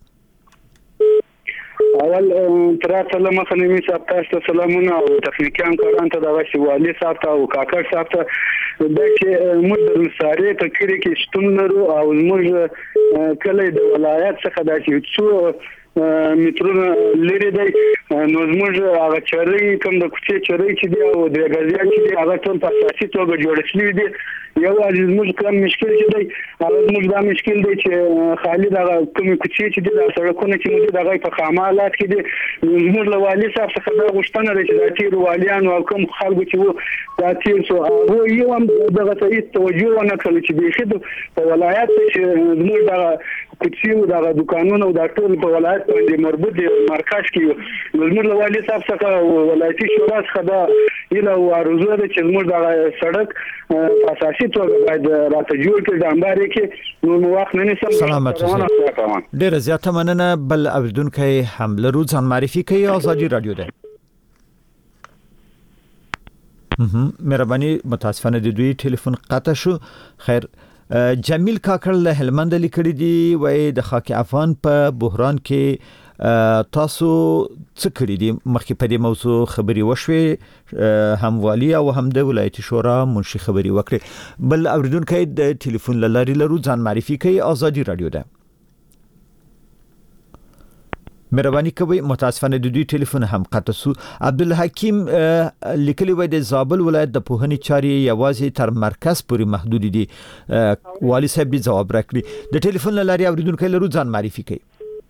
اول تر څلور مخنیمي صاحب تاسو سلامونه او تخنیکی همکاران ته د شوالي صاحب او کاکړ صاحب ته د چې موږ د مسارې په کړي کې شتون لرو او موږ کله د ولایت څخه د څو مترونه لري دی نو موږ هغه چرې کوم د کوڅې چرې چې دی او د غزیا چې دی هغه ټول په اساسي توګه جوړ شوی دی. یو عزیز موږ کوم مشکل چې دی هغه موږ دا مشکل دی چې خالد هغه کوم کوڅې چې دی د سړکونو چې موږ دغه په خامالات کې دی موږ له والي صاحب څخه دا غوښتنه لري چې د تیر والیانو او کوم خلکو چې وو دا تیر سو هغه یو هم دغه ته توجه ونه کړل چې بيخي په ولایت چې موږ دا کوڅې او د دکانونو او د ټول په ولایت باندې مربوط دی مرکز کې موږ له والي صاحب څخه ولایتي شورا څخه دا یله ارزو ده چې موږ د سړک په اساسي توګه باید راته جوړ کړي د امباري کې نو وخت نه نسم. سلامت اوسئ. ډیر زیاته مننه. بل اوریدونکو حمله رو ځان معرفي کوي. آزادي رادیو ده. مهرباني متاسفانه د دوی ټلیفون قطع شو. خیر جمیل کاکړ له هلمند لیکلي دی وای د خاک افغان په بحران کې تاسو څه کړی دي؟ مخکې په دې موضوع خبري وشوي هم والی او هم د ولایتي شورا منشي خبري وکړي. بل اوریدونکو د ټلیفون لاري لرو ځان معرفي کوي. آزادي رادیو ده. مهرباني کوئ متاسفانه د دوی ټلیفون هم قطع شو. عبدالحکیم لیکلی وای د زابل ولایت د پوهنې چاري یوازې تر مرکز پورې محدود دي. والی صاحب دې جواب راکړي. د ټلیفون لاري اوریدونکو لرو ځان معرفي کوي.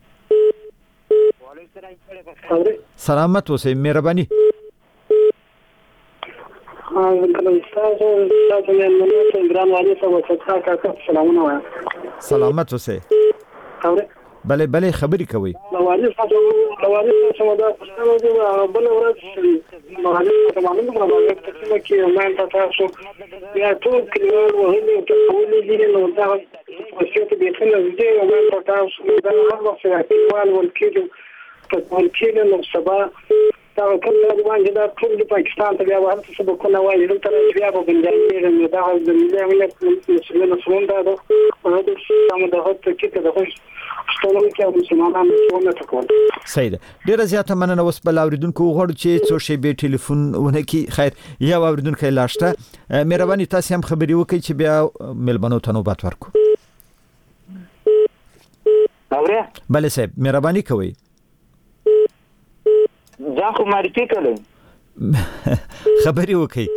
سلامت اوسئ. مهرباني. سلامت اوسئ. بله بله خبري کوي. لوالي څه دا بل ورځ معلومه راغله چې ما ته تاسو بیا ټول کلیوال وهلي ټول دي نو دا څه دې څنګه دې ما ته تاسو دا هغه څه کلیوال ولکې نو سبا دا کوم باندې دا ټول د پاکستان ته بیا ورته سبقونه وایي دلته بیا په بنجاري نو دا د ملي امنیت مسؤلینو څخه دا د سم د هڅه کې د صحیح ده. ډیره زیاته مننه. اوس بل اوریدونکو غواړو چې څو شی به ټلیفون ونه کی. خیر یو اوریدونکو لاشته. مهرباني تاسو هم خبري وکړئ چې بیا ملبنو ته نوبت ورکو. اوره بله صاحب مهرباني کوئ. ځان خو معرفي کړئ. خبري وکړئ.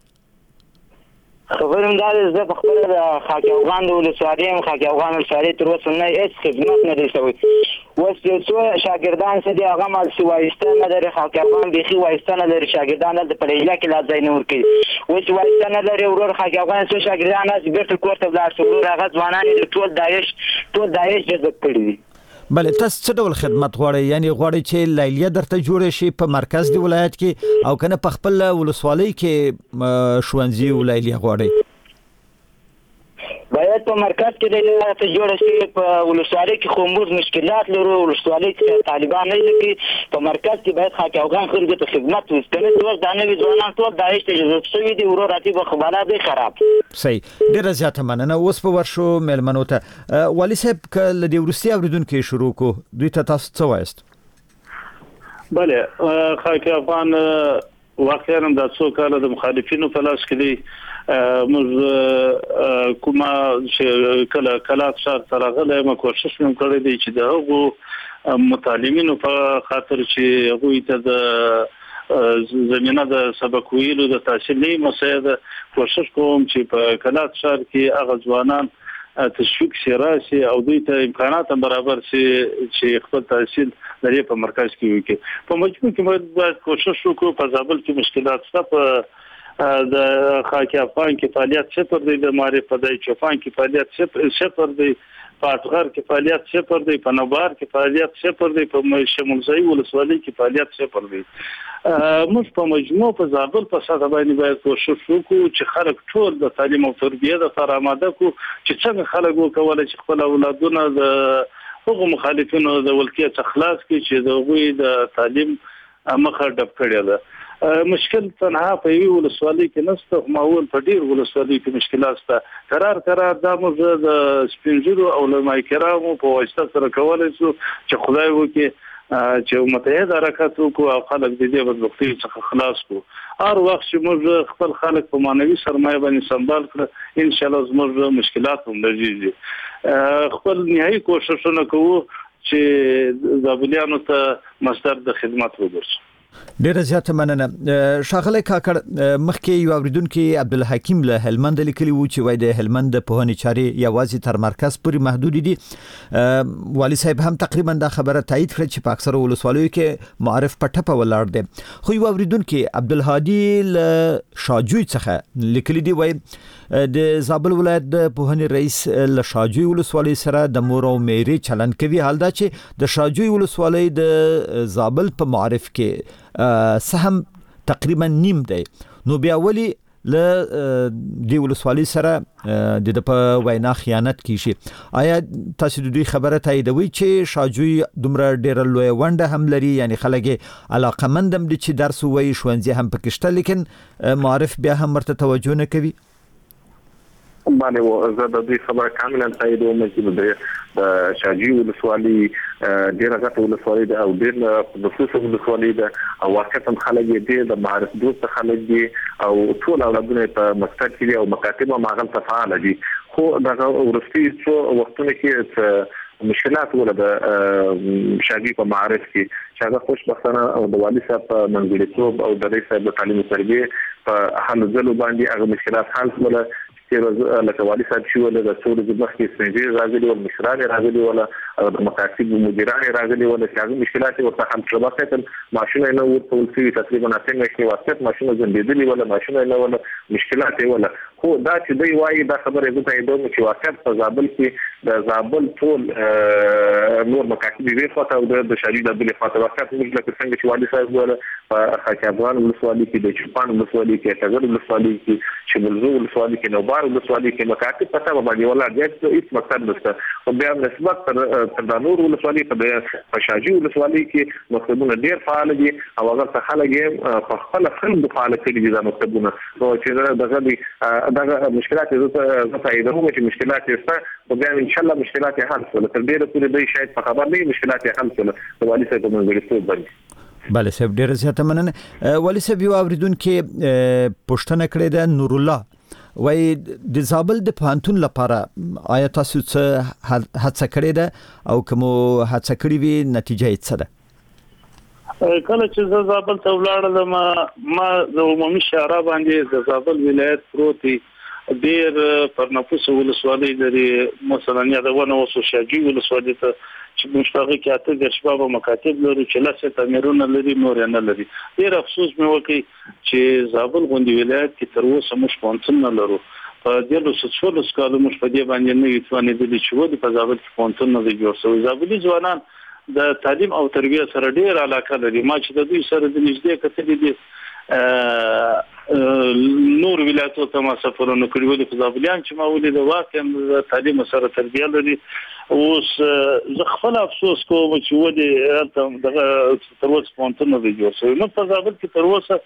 خبرم دا زه په خپل د خاک افغان د ولسوالۍ خاک افغان ولسوالۍ تر اوسه نه هیڅ خدمت نه دی شوی. اوس یو څو شاګردان چې دی هغه مال سی وایسته نه لري. خاک افغان بيخي وایسته نه لري. شاګردان د پلیلا کې لا ځای نه ورکوي. اوس وایسته نه لري. ورور خاک افغان څو شاګردان چې بیرته کور ته ولاړ شو. ورور هغه ځوانان ټول داعش جذب کړي دي. بله تاسو څه ډول خدمت غواړئ؟ یعنی غواړئ چې لیلیه درته جوړ شي په مرکز دی ولایت کې او کنه په خپل ولسوالۍ کې شوانځي ولیلیه غواړئ؟ باید په مرکز کې د ته جوړ شي. په ولسوالۍ کې خو موږ مشکلات لرو. ولسوالۍ کې طالبان نه دي. په مرکز کې باید خاک افغان خلکو ته خدمت وکړي. اوس دا نوي ځوانان ټول داعش ته جذب شوي دي. ورور راتي په خبرات دی خراب. صحیح. ډیره زیاته مننه. اوس په ورشو ملمنو ته والی صاحب کله د ورستي اوریدونکو شروع کو دوی ته تاسو څه وایست؟ بله خاک افغان واقعا د څو کال د مخالفینو په لاس کې دی. موږ کومه چې کله شهر سره غلې ما کوشش کوم کړی دی چې د هغو متعلمینو په خاطر چې هغه ته د زمينه د سبق ویلو د تحصیل نه مساعد کوشش کوم چې په کلات شهر کې هغه ځوانان تشویق شي راشي او دوی ته امکانات برابر شي چې خپل تحصیل لري په مرکز کې وکړي. په مجموع کې باید کوشش وکړو. په زابل کې مشکلات شته. په د خاک افغان کې فعالیت صفر دی. د معرفت د چوفان کې فعالیت صفر دی. په اصغر کې فعالیت صفر دی. په نوبار کې فعالیت صفر دی. په شمولزای ولسوالۍ کې فعالیت صفر دی. موږ په مجموع په زابل په ساده باندې باید کوشش وکړو چې خلک ټول د تعلیم او تربیه لپاره آماده کړو چې څنګه خلک وکولای چې خپل اولادونه د هغو مخالفینو د ولکې څخه خلاص کړي چې د غوي د تعلیم مخه ډب کړي ده. مشکل تنها په یو ولسوالۍ کې نشته معول په ډیر ولسوالۍ کې مشکلات شته قرار دا موږ د سپینجرو او علماء کرامو په واسطه سره کولای شو چې خدای وکړي چې متحد حرکت وکړو او خلک د دې بدبختۍ څخه خلاص کړو هر وخت چې موږ خپل خلک په معنوي سرمایه باندې سمبال کړو ان شاء الله زموږ مشکلات هم لږیږي خپل نهایي کوششونه کوو چې زابلیانو ته مصدر د خدمت وګرځو ډیره زیاته مننه شاغله کاکړ مخکې یو اوریدونکو عبدالحکیم له هلمند لیکلی و چې وای د هلمند په پوهنې چاري یوازې تر مرکز پورې محدود دي والی صاحب هم تقریبا دا خبره تایید کړه چې په اکثر ولسوالیو کې معرف پټه ولاړ دي خو یو اوریدونکو عبدالهادي له شاجوی څخه لیکلی دی وای د زابل ولایت د پوهنې رئیس له شاجوی ولسوالۍ سره د مور او میری چلن کوي حال دا چې د شاجوی ولسوالۍ د زابل په معرف کې سهم تقریبا نیم دی نو بیا ولی له دی ولسوالۍ سره د په وینا خیانت کیږي آیا تاسو د دوی خبره تاییدوي چې شاجوی دومره ډیر لوی ونده هم لري یعنی خلک علاقمندم دي چې درس وایي ښوونځي هم پکشته لیکن معرف بیا هم مرته توجه نه کوي باندې زه د دې خبره کاملا تاییدوم چې د شاجوی ولسوالۍ ډیره غټه ولسوالۍ ده او ډیر خصوصي ولسوالۍ ده او واقعا خلک یې د معرف دوست خلک دي او ټول اولادونه په مکتب کې او مکاتب ماغل تفعال دي خو دا ورستي څو وختونه کې مشکلات ولده شاجوی په معرف کې چې هغه خوشبختانه او د والي صاحب په منځګړیتوب او د رئیس صاحب د تعلیم تربیه په حل ځلو باندې هغه مشکلات حل کړل چې لکه والي صاحب چې ول د څو ورځې مخکې سپینځي راغلي او مشران راغلي ولا د مکاتب مدیران راغلي ولا چې هغه مشکلات ورته حل کړل وخت ماشینه نه ورته ولسي تقریبا 8 میاشتې واسطه ماشینه زندېدلې ولا ماشینه نه ولا مشکلات ولا خو دا چې دی وایي دا خبره زه ته دوم چې واقعا په زابل کې د زابل ټول نور مکاتب وی فاته او د شاجوی د بل فاته واقعا موږ لکه څنګه چې والي صاحب ولا په خاک افغان ولسوالۍ کې د چپان ولسوالۍ کې تګر ولسوالۍ کې چې بلزو ولسوالۍ کې نوبار ولسوالۍ کې مکاتب پته باندې ولا د هیڅ مقصد نشته او بیا نسبت تر د نور ولسوالۍ په شاجوی ولسوالۍ کې مکتبونه ډیر فعال دي او هغه څه خلک یې په خپل خلک فعال کړي دي د مکتبونه نو چې دغه مشکلات زه تاییدوم چې مشکلات شته او بیا ان شاء الله مشکلات حل شول تر ډیره پورې دوی شاید په خبر نه مشکلات حل شول د والي صاحب منځګړیتوب باندې بله صاحب ډیره زیاته مننه والي صاحب یو اوریدونکو پوښتنه کړې ده نور الله وای د زابل د پانتون لپاره آیا تاسو څه هڅه کړې ده او کوم هڅه کړې وي نتیجه یې څه ده کله چې زه زابل ته ولاړم ما د عمومي شورا باندې د زابل ولایت پروتي ډیر پر نفوس ولسوالۍ لري مثلا یادونه وسو شاجوی ولسوالۍ ته چې مشتاق کې اته د شباب مکاتب لري چې لاسه تعمیرونه لري نور نه لري ډیر افسوس مې وکړي چې زابل غونډې ولایت کې تر اوسه موږ پونتن نه لرو په دې له څو سکالو موږ په دې باندې نه یوځوانې دي چې ودی په زابل کې پونتن نه جوړ شوی زابلي ځوانان د تعلیم او تربیه سره ډیر علاقه لري ما چې د دوی سره د نږدې کتلې دي نور ولایتو ته ما سفرونه کړی و د زابلیان چې ما ولې د واقع تعلیم سره تربیه لري اوس زه خپل افسوس کوم چې ودی تر اوسه پونتن نه جوړ شوی نو په زابل کې تر اوسه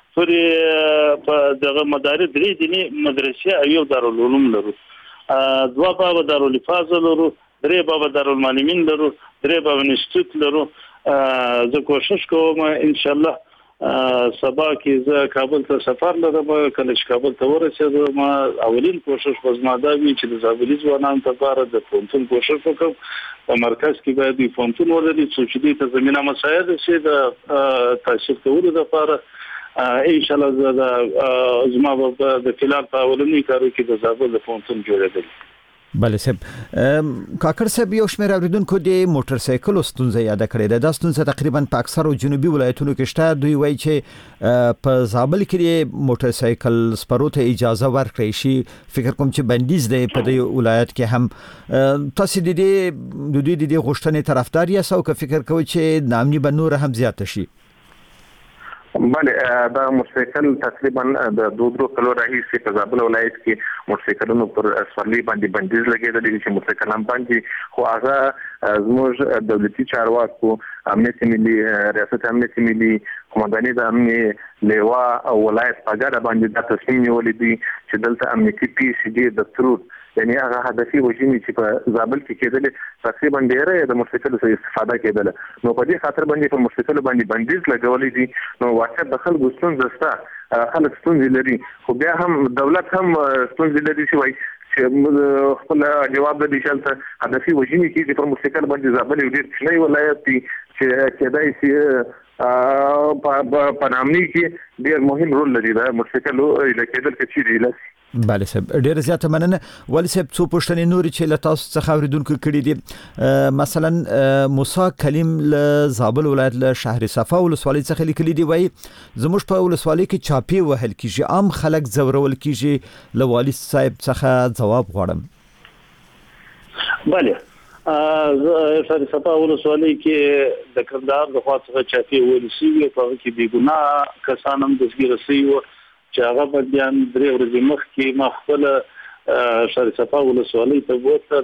په دغه مدارس درې دیني مدرسې او یو دارالعلوم لرو دوه باب دارالحفاظ لرو درې باب دارالمعلمین لرو درې باب انسټیټیوټ لرو زه کوشش کوم ان شاء الله سبا کې زه کابل ته سفر لرم کله چې کابل ته ورسېدم ما اولین کوشش وزماده وی چې د زابلي ځوانانو لپاره د فونتون کوشش وکړم په مرکز کې باید د فونتون ولري چې دې ته زمينه مساعد شي د تاسیس کولو لپاره ان شاء الله زما د فلال په اولنی کارو کې د زابل د فونتون جوړېدل بله صاحب کاکړ صاحب یو شمېر اوریدونکو د موټر سایکل ستونزه یاد کړې ده دا ستونزه تقریبا په اکثرو جنوبي ولایتونو کې شته دوی وایي چې په زابل کې موټر سایکل سپرو ته اجازه ورکړي شي فکر کوم چې بندیز دی په دې ولایت کې هم تاسو د دې غوښتنې طرفدار یاست او که فکر کوئ چې نامني به نور هم زیات شي بله دا موټرسایکل تقریبا د 2 کلو راهیسې په زابل ولایت کې موټرسایکلونو پر سورلي باندې بندیز لګیدل چې موټرسایکلان باندې خو هغه زموږ دولتي چارواکو امنیت ملي ریاست امنیت ملي قومنداني د امني لیوا او ولایت په ګډه باندې د تصمیم نیولې دي چې دلته امنیتي پی سی ډي د ترور یعنی هغه هدفي وژنې چې په زابل کې کېدل تقریبا ډېره د موټرسایکل څخه استفاده کېدل نو په دې خاطر باندې په موټرسایکل باندې بندیز لګولې دي نو واقع د خلکو ستونزې شته خلک ستونزې لري خو بیا هم دولت هم ستونزې لري چې وایي چې خپل جواب د دې هدفي وژنې کې په موټرسایکل باندې زابل یو ډېر کوچنی ولایت دی چې کېدای شي په نامني کې ډېر مهم رول لري دا موټرسایکل کېدل کې چیرې بله صاحب ډیر زیاته مننه ولی صاحب څو پوښتنې نورې چې له تاسو څخه اوریدونکو کړي دي مثلا موسی کلیم له زابل ولایت له شهر صفا ولسوالۍ څخه لیکلي دی وایي زموږ په ولسوالۍ کې چاپی وهل کیږي عام خلک زورول کیږي له والي صاحب څخه جواب غواړم بله شهر صفا ولسوالۍ کې د کندهار د خوا څخه چاپی وهل شوی په کې بې ګناه کسان هم دستګیر شوي چې هغه په بیان درې ورځې مخکې ما خپل شهر صفا ولسوالۍ ته بوته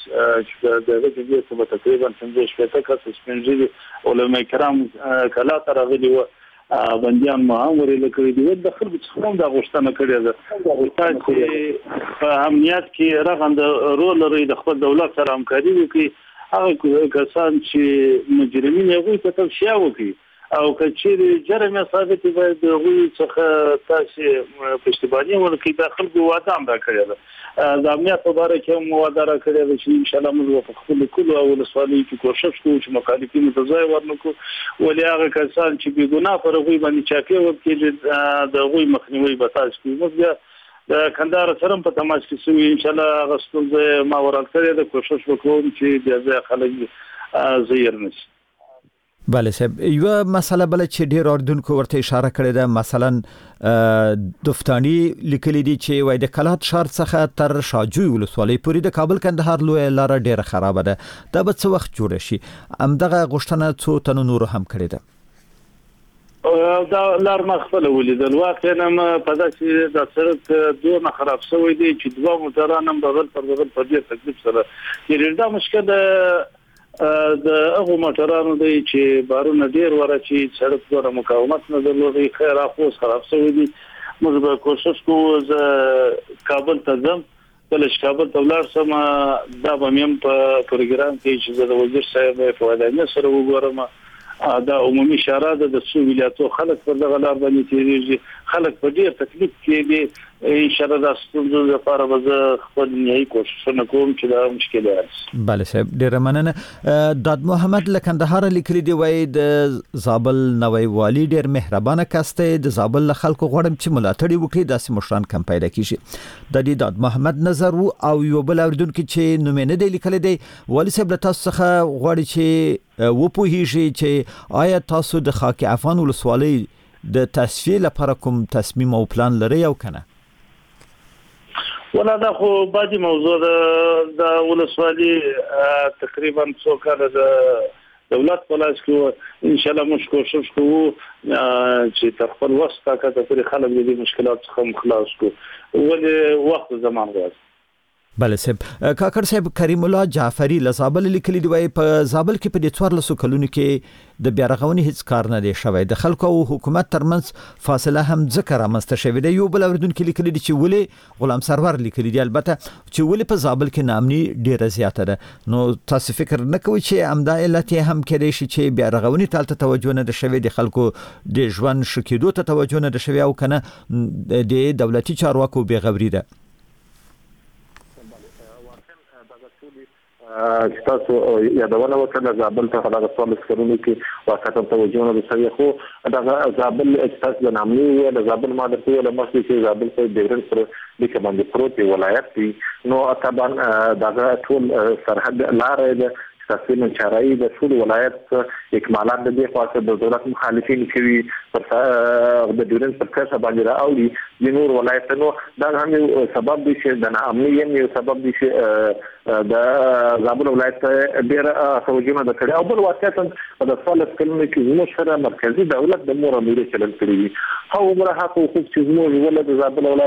د دغه څه تقریبا 15 کس سپینځي علماء کرام کلا ته راغلي و بنديان مامور لکه دی د خلکو څخه د غوښتنه کړې ده چې په امنیت کې رغند رول لري د خپل دولت سره همکاري وکړي هغه کسان چې مجرمین هغه ته تفشیا وکړي او کچېری جرم ثابت باید غوي څخه تاسو پښتبانی ولکې د خلکو واده هم را کړی ده د امنیت په اړه کې مواده را کړی ده چې ان شاء الله موږ په خپل کلو او ولسوالۍ کې کوشش کوو چې مخالفین ته ځای ورنکو ولې هغه کسان چې بې ګناه پر غوي باندې چاپی ورکړي د غوي مخنیوي به تاسو کوي موږ د کندهار سره په تماس کې سوي ان شاء الله غوښتل ما ورال کړی د کوشش وکوم چې د ځای خلک زیر نشي بله صاحب یو مسله بل چې ډیر اوردونکو ورته اشاره کړې ده مثلا دفتانی لیکلي دي چې وای د کلات شهر څخه تر شاجوی ولسوالۍ پورې د کابل کندهار لوی لار ډیره خراب ده دا به څه وخت جوړ شي امدغه غوښتنه څو تنو نور هم کړې ده دا لار مخفله ولیدل واقعا ما په داسې د سړک دوه خراب شوی دی چې دوه موټران هم بغل پر دې تکلیف سره یې دا مشکله د هغه موټرانو دی چې بارونه ډیر ورچی سړک دوه مقاومت نه درلودي خیر اخوس خراب شوی دی موږ به کوشش کوو ز کابل ته ځم کله کابل ته ولاړ سم دا به مم په پروګرام کې چې د وزیر صاحب په ودانۍ سره وګورم دا عمومي اشاره ده د څو ولایتو خلک په دغه لار باندې تیریږي خلک په ډیر تکلیف کې دي ان شاء الله د ستونزو لپاره به خپل نیي کوششونه کوم چې دا مشکل راځي بله صاحب ډیر مننه داد محمد لکندهار لیکلي دی وای د زابل نوې والی ډیر مهربانه کاسته د زابل خلکو غوړم چې ملاتړي وکړي داسې مشران کم پیدا کیږي د دې داد محمد نظر او یو بل اوردونکو چې نومینه دی لیکل دی والی صاحب له تاسو څخه غواړي چې وپوهیږي چې آیا تاسو د خاک افغان ولسوالۍ د تصفیه لپاره کوم تصمیم او پلان لري او کنه ولا دا خو باندې موضوع د ولسوالۍ تقریبا څو کال د دولت په لاس کې ان شاء الله موږ کوشش کوو چې تر خپل وخت تاکه پر خلک دې مشکلات څخه خلاص کو ولې وخت زمان راځي بله صاحب کاکر صاحب کریم الله جعفری لزابل لیکلی دی وای په زابل کې په دې 14 کلونو کې د بیا رغونې هیڅ کار نه دی شوی د خلکو او حکومت ترمنځ فاصله هم ذکر رامنځته شوې ده یو بل اوردونکو لیکلی دی چې ولې غلام سرور لیکلی دی البته چې ولې په زابل کې نامني ډیره زیاته ده نو تاسو فکر نه کوئ چې امدا علت هم کېدای شي چې بیا رغونې تالته توجه نه ده شوی د خلکو د ژوند شکیدو ته توجه نه ده شوی او کنه د دولتي چارواکو بې غوري ده تاسو یادونه وکړه زابل ته هغه څومره سکرونو کې واقعا توجه نه شوی خو دا زابل احساس د نامني د زابل ماده په لمر کې زابل په ډیرن پر د کمانډ پروت ولایت دی نو طبعا دا ټول سرحد لارې د تاسو چارای د ټول ولایت اکمالات د دې خاصه د دولت مخالفین کوي پر د ډیرن پر کسه باندې راوړي د نور ولایتونو دا هم سبب دي چې د نامني یو سبب دي چې د زابل ولایت ډیر توجه نه کړي او بل واقعا د فعالیت کلمې کې مشره مرکزی دولت د مور امیر چلن کړی او عمره حق حقوق چې موږ ولې د زابل ولایت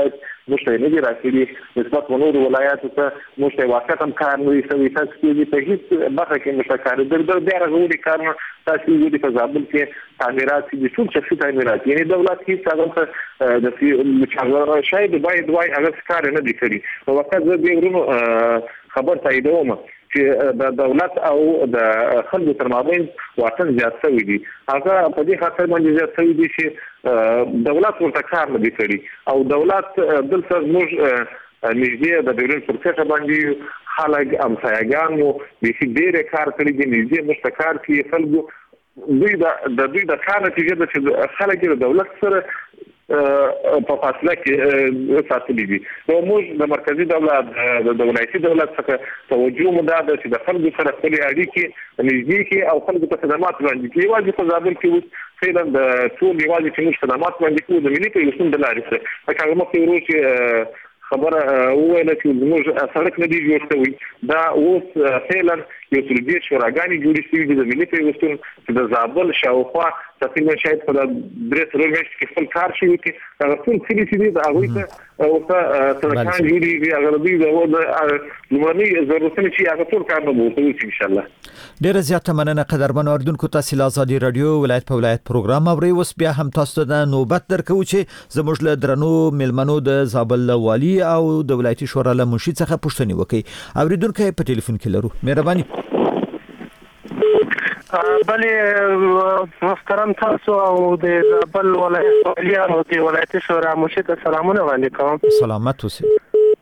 موږ نه دي راکړي نسبت نور ولایاتو ته موږ واقعا کار نه وي تاسو کې په هیڅ برخه کې مشکل د بیا راغلي کارونه تاسو یې په ځابل کې تعمیرات دي ټول شخصي تعمیرات یعنی دولت هیڅ هغه د مشاغره شاید باید هغه کار نه دی کړی په وخت زه به ورونو خبر تاییدوم چې د دولت او د خلکو تر مابین واټن زیات شوی دی هغه په دې خاطر باندې زیات شوی دی چې دولت ورته کار نه دی کړی او دولت دلته موږ نږدې د ډیورن پروسس باندې خلک امسایګانو د ډېر کار کړی دی نږدې مستقر کې خلکو دوی د کار نتیجه ده چې خلک د دولت سره په فاصله کې ساتلي دي نو موږ د مرکزی دولت د ولایتي دولت څخه توجه مو ده چې د خلکو سره خپل اړیکې نږدې کې او خلکو ته خدمات وړاندې کړي واجب په ځابل کې فعلا د ټول یوازې چې موږ خدمات وړاندې کوو د ملي پیوستون د لارې سره هغه مخکې ورو چې خبره وویل چې موږ سړک نه دی جوړ شوی دا اوس فعلا یو څو دې شوراګانې جوړې شوې دي د ملي پیوستون چې د زابل شاوخوا تقریبا شاید په درې څلور میاشتې کې خپل کار شوی کې هغه ټول کلي چې دي د هغوی ته ورته سړکان جوړېږي هغه دوی د لومړني ضرورتونه چې هغه ټول کار به وکړي انشاءالله. ډیره زیاته مننه قدرمن اردوونکو تاسو له ازادي رادیو ولایت په ولایت پروګرام اوري اوس بیا هم تاسو ته نوبت درکو چې زموږ له درنو ملمنو د زابل والی او د ولایتي شورا له منشي څخه پوښتنه وکړي اوریدونکو په ټلیفون کې لرو مهرباني. بلې محترم تاسو او د زابل ولایت والی او د ولایتي شورا منشي ته سلامونه وړاندې کوم. سلامت اوسئ.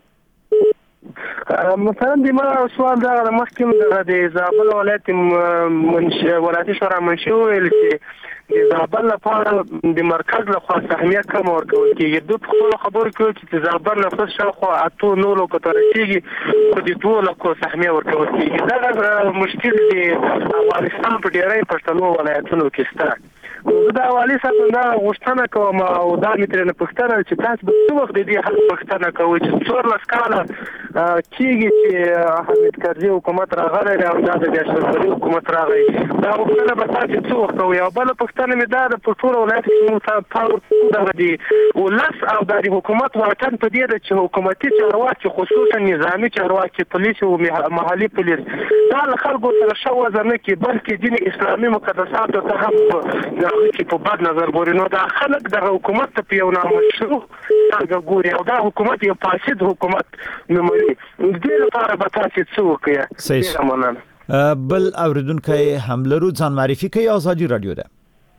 مثلا د ما سوال دا مخکې د زابل ولایت ولایتي شورا منشي ویل چې د زابل لپاره د مرکز لخوا سهمیه کم ورکول کېږي. دوی په خپلو خبرو کې چې د زابل نفوس شاوخوا 8 کتره کېږي خو د 2 لکو سهمیه ورکول کېږي. دغه مشکل د افغانستان په ډېری پښتنو ولایتونو کې شته. زه د والي صاحب نه غوښتنه کوم او دا مې ترېنه پوښتنه چې تاسو به څه وخت د دې حل پوښتنه کوئ چې 14 کاله کېږي چې حامد کرزي حکومت راغلی دی او دا د اشرف غني حکومت راغی. دا غوښتنه به تاسو څه وخت کوئ؟ او بله پوښتنه مې دا ده په ټول ولایت کې دغه د ولس او د حکومت واټن په دې ده چې حکومتي چارواکي خصوصا نظامي چارواکي پولیس او محلي پولیس دا له خلکو سره ښه وضع نه کوي بلکې ځینې اسلامي مقدساتو ته هم چې په بد نظر ګوري. نو دا خلک د حکومت ته په یو نامشروع سترګه ګوري او دا حکومت یو فاسد حکومت نوموي. د دې لپاره به تاسو څه وکړئ؟ ډېره مننه. بل اوریدونکی هم لرو ځان معرفي کوي ازادي رادیو ده.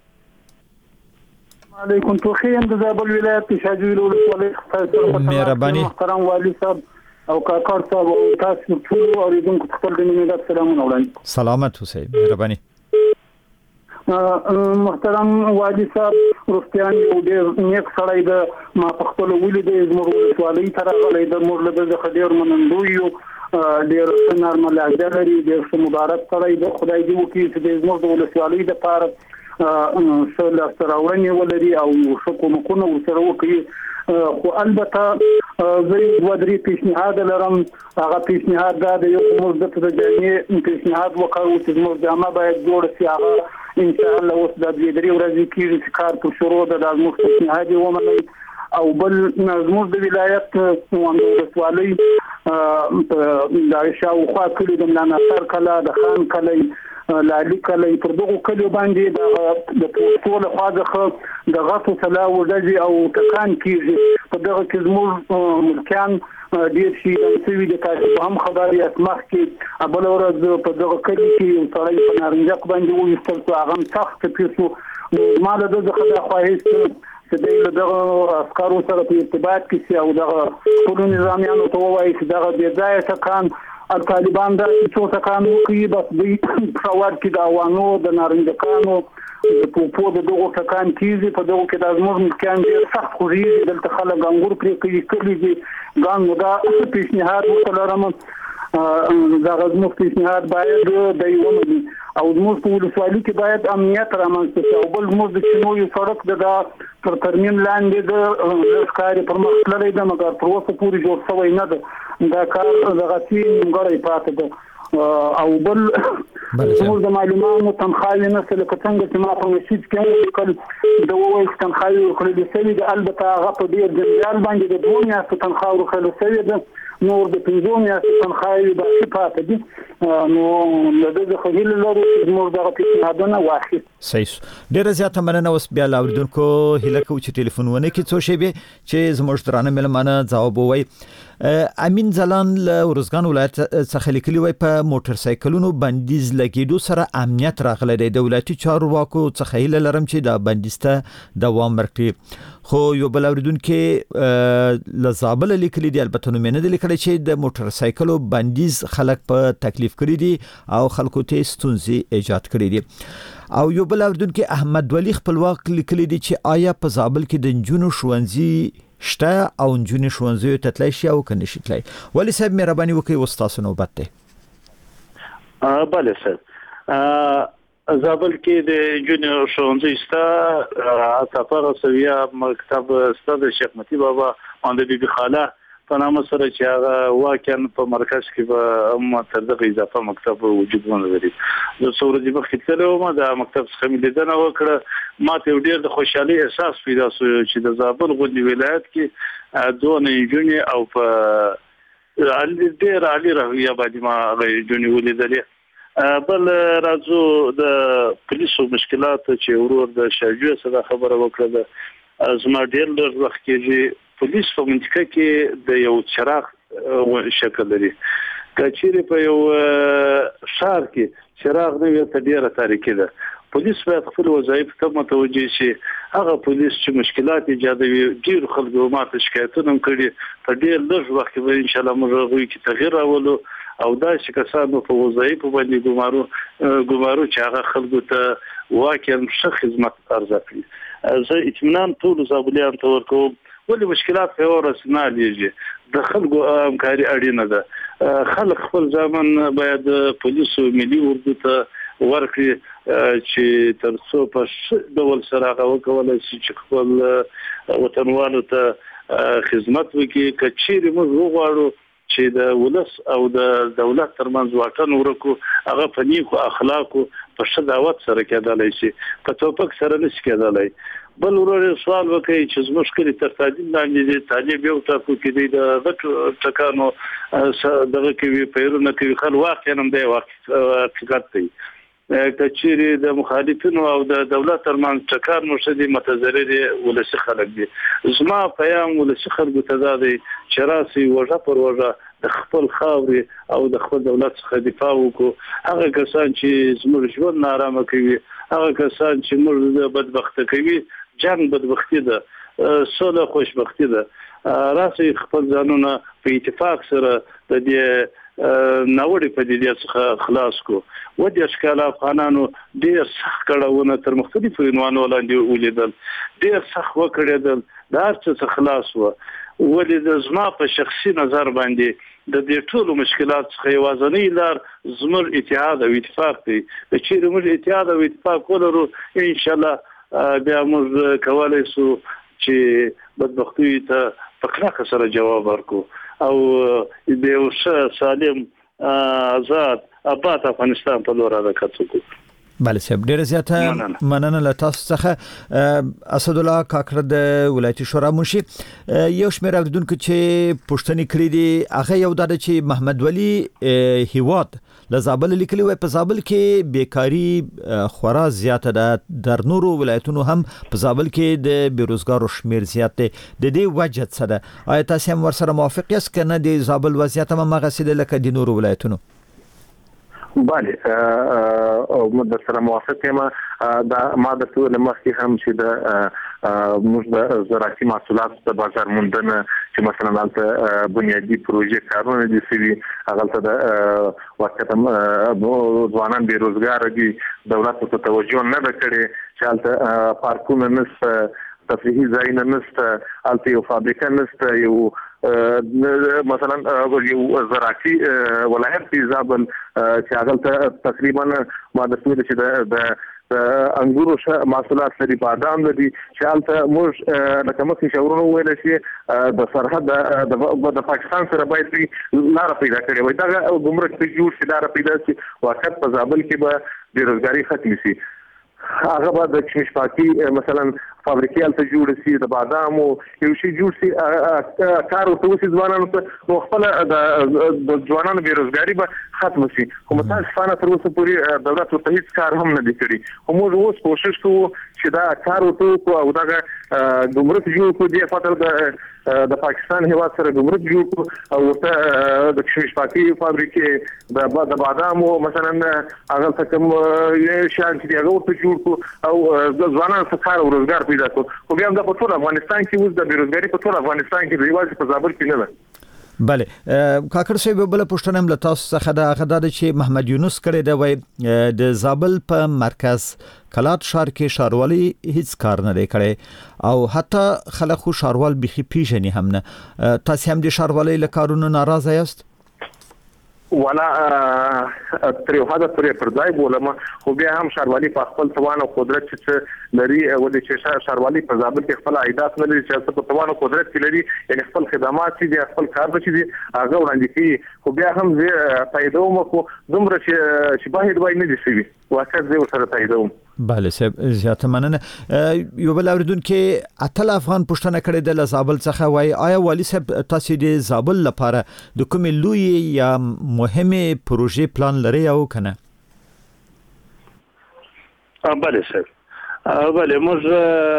علیکم توخیم د زابل ولایت شاجویل ولسوالۍ مهرباني محترم والی صاحب او کاکړ صاحب او تاسو ټول اوریدونکو خپل د مینې سلامونه وړاندې. سلامت اوسئ. مهرباني. محترم والی صاحب روغتيان یو ډېر نیک سړی د ما په خپل ولید زموږ ولسوالۍ تر غلې د موږ له خډیر منندوی یو ډېر نارمل اجازه لري ډېر مبارک سړی د خدای دی وکړي چې زموږ ولسوالۍ د پاره سره سراورنی ولري او شکو مکونه ورسره وکړي. خو البته زه ودري پیشنهاد لرم هغه پیشنهاد دا د یو موږ د جامعې پیشنهاد وکړو چې موږ جامعه باید جوړ شي هغه ان شاء الله اوس د دې ورځې کې چې کار په شروع د موږ پیشنهاد ومني او بل زموږ د ولایت ولسوالۍ د شاوخوا کلی د ملانصر کلا د خان کلی لالي کلی پر دغه کلی باندې د ټول خواځخه د غفو سلا ورځي او تکان کیږي په دغه کې زموږ ملکان ډیر شي د سوي د تاسو هم خبري اسمخ کې بل ورځ په دغه کلی کې سړی په نارنجق باندې وایستل څو هغه سخت پیسو مال د خدای خواهش چې دغه افکارو سره په ارتباط کې او دغه ټول نظامیانو ته وایي چې دغه بې ځای تکان طالبان د څو تکان کوي بس دوی پروار کې د اوانو د نارنجکانو په دغه تکان کیږي په دغه کې د زموږ ملکان ډیر سخت خوږي دلته خلک انګور پرې کوي کلیږي ګان دا پیشنهاد وکړم دا زموږ پیشنهاد باید د یومدي او زموږ په ولسوالۍ کې باید امنیت رامنځته شي او بل زموږ د چینو یو سړک د تر ترمیم لاندې د ښکاري پر مخ تللی ده مګر تر اوسه پورې جوړ شوی نه ده دا کار دغه سي نیمګړی پاتې ده او بل څو د معلوماتو تنخواهي نه سره څنګه چې ما په مسجد کې وکړ د وایي تنخواهي ورکړل شوی د البته هغه په ډیر جنجال باندې د 2 میاشتو تنخواه ورکړل شوی ده نور د 5 میاشتو تنخواهي به پاتې دي نو د دې خو هیله لرو چې موږ دغه پیسې واخلو. صحیح ډیر زیاته مننه. اوس بیا لاوریدونکو هیله کوم چې ټلیفون ونه کې څو شی به چې زموږ درانه ملمانه ځواب وای. امین زلان له ورزګان ولایت څخه لیکلی وای په موټر سایکلونو بندیز لګیدو سره امنیت راغلی دی. دولتي چارواکو څخه هیله لرم چې دا بندیزته دوام ورکړي. خو یو بل اوریدونکو لزابل لیکلی دی البته نو مینه لیکلی چې د موټر سایکلو بندیز خلک په تکلیف کړی دي او خلکو ته ستونزې ایجاد کړی دي. او یو بل اوریدونکو احمد ولی خپلواک لیکلی دی چې آیا په زابل کې د جنونو ښوونځي شته او جنونو ښوونځي ته تلای شي او کنه شي تلای. ولی صاحب مهرباني وکړئ وستاسو نوبت ده. بله صاحب زابل کې د جنونو ښوونځي شته سفر سویا مکتب استاد شیخ متی بابا باندې بیبي خاله په نامه سره چې هغه واقعا په مرکز کې به تر دغه اضافه مکتب وجود ولري. د سورجي مخکې تلو د مکتب څخه لیدنه وکړه ما ته ډیر د خوشحالي احساس پیدا شو چې د زابل غونډې ولایت کې دوه جنونو او په ډیر عالی رویه باندې ما جنونو ولیدلې. بل راځو د پولیسو مشکلات چې ورور د شاجو سره خبره وکړه زما ډیر لږ وخت کې پولیس په منطقه کې د یو چراغ شکل لري. کچېره په یو شهر کې چراغ نه وي ته ډیره تاریخي ده. پولیس باید خپل وظایف ته متوجه شي. هغه پولیس چې مشکلات ایجادوي ډیر خلکو ماته شکایتونه کړي په ډیر لږ وخت کې ان شاء الله موږ غوي کې تغییر راولو او دا چې کسانو په وظایف باندې ګمارو چې هغه خلکو ته واقعا ښه خدمت ارزه کړي. زه اطمینان ټول زابلیان ته ورکوم. ولې مشکلات په ورس نه لیږي د خلکو همکاري اړینه ده. خلک خپل ځامن باید پولیسو ملي اردو ته ورکړي چې تر څو په ډول سره هغه وکولای شي چې خپل وطنوالو ته خدمت وکړي. کچېرې موږ وغواړو چې د ولس او د دولت ترمنځ واټن ورکو هغه په نیکو اخلاقو په ښه دعوت سره کېدلای شي په توپک سره نشي کېدلای. بل ورور سوال وکړي چې زموږ کلی تر تعلیم لاندې طالب یو تاسو کې دی د غټ ټکانو دغه کې پیرونه کوي خل واقعا هم دی حقیقت دی. کچېری د مخالفینو او د دولت ترمنځ ټکر مرشدي متضرر ولسی خلک دي. زما پیام ولسی خلکو ته دا دی چې راسي وژه پر وژه د خپل خاوري او د خپل دولت څخه دفاع وکړو. هغه کسان چې زموږ ژوند نارامه کوي هغه کسان چې موږ بدبخته کوي جنگ بدبختی ده سوله خوشبختی ده. راسي خپل ځانونه په اتفاق سره د دې ناوړي پدیدې څخه خلاص کو. و د اشکال افغانانو ډیر سخت کړهونه تر مختلفو عنوانونو لاندې ولیدل ډیر سخت وکړیدل دا څه خلاص و. ولې د زما په شخصي نظر باندې د دې ټولو مشکلات څخه یوازینی لار زموږ اتحاد او اتفاق دی. چې موږ اتحاد او اتفاق ولرو ان شاء الله بیا موږ کولای شو چې بدبختی ته په کلکه سره جواب ورکړو او د یو سالم آزاد آباد افغانستان په لور حرکت وکړو. بله صاحب ډیره زیاته مننه له تاسو څخه. اسد الله کاکړ د ولایتي شورا مشر یو شمېر اوریدونکو چې پوښتنې کړې دي هغه یو دا چې محمد ولی هیواد له زابل لیکلی وای په زابل کې بیکاری خورا زیاته ده در نورو ولایتونو هم په زابل کې د بیروزګارو شمیر زیات دی د دې وجه څه ده؟ آیا تاسو هم ورسره موافق یاست کنه د زابل وضعیت هم مغسل لکه د نورو ولایتونو؟ بله او مدد سره موافق یم. دا ما د ټول مخکې هم چې د موږ د زراعتي محصولاتو د بازار موندنه چې مثلا دلته بنیادی پروژې کارونه دي سوي هغه ته د وخت ځوانان بیروزګار دي دولت ته توجه نه وکړي چې هلته پارکونه نشته تفریحي ځایونه نشته هلته یو فابریکه نشته یو مثلا یو زراعتي ولایت دی زابل چې هغه ته تقریبا ما د څه چې د انګورو محصولات لري بادام لري چې حالته موږ لکه مخکې شاورونه ویل شي د سرحد د پاکستان سره باید لار پیدا کړي وي دا ګمرک ته جوړ شي لار پیدا شي وخت په زابل کې به بیروزګاری ختم شي هغه به د کشمش پاکي مثلا فابریکې الته جوړ شي د بادامو یو شي جوړ شي کار او توسي ځوانانو ته خپل د ځوانانو بیروزګاری به ختم شي کوم تاسو تر اوسه پورې دولت ورته هیڅ کار هم نه دی کړی خو موږ اوس کوشش کوو چې دا کار وکړو او دا ګمرک جوړ کړو د فتره د پاکستان هیواد سره ګمرک جوړ کړو او ورته د کشمش پاکي فابریکې د بادامو مثلا هغه څنګه یې شان چې هغه ورته جوړ کړو او د ځوانانو څخه کار او روزګار پیدا کړو خو بیا هم د ټول افغانستان کې اوس د بیروزګاری په ټول افغانستان کې د یوازې په زابل کې نه ده بله کاکر صاحب بل پښتنه هم له تاسو څخه د غدا چې محمد یونس کړي دا وای د زابل په مرکز کلات شهر کې شاروالي هیڅ کار نه کړي او حتی خلک خو شاروال بخي پیژنې هم نه تاسو هم د شاروالي له کارونو ناراضه یاست ولا تر یو حد پورې پر ځای بولم خو بیا هم شاروالي په خپل توان او قدرت چې لري ولې چې شاروالي په زابل کې خپل عایدات نه لري چې په توان او قدرت کې لري یعنی خپل خدمات چې خپل کار بچي دي هغه وړاندې کوي خو بیا هم زه تاییدوم خو دومره چې باید وای نه دي شي واکه زه ورسره تاییدوم بله صاحب زیاته مننه یو بل اوریدونکو اتل افغان پښتنه کړي د زابل څخه وای آیا والی صاحب تاسو د زابل لپاره د کومې لوی یا مهمه پروژې پلان لري او کنه بله صاحب بله موږ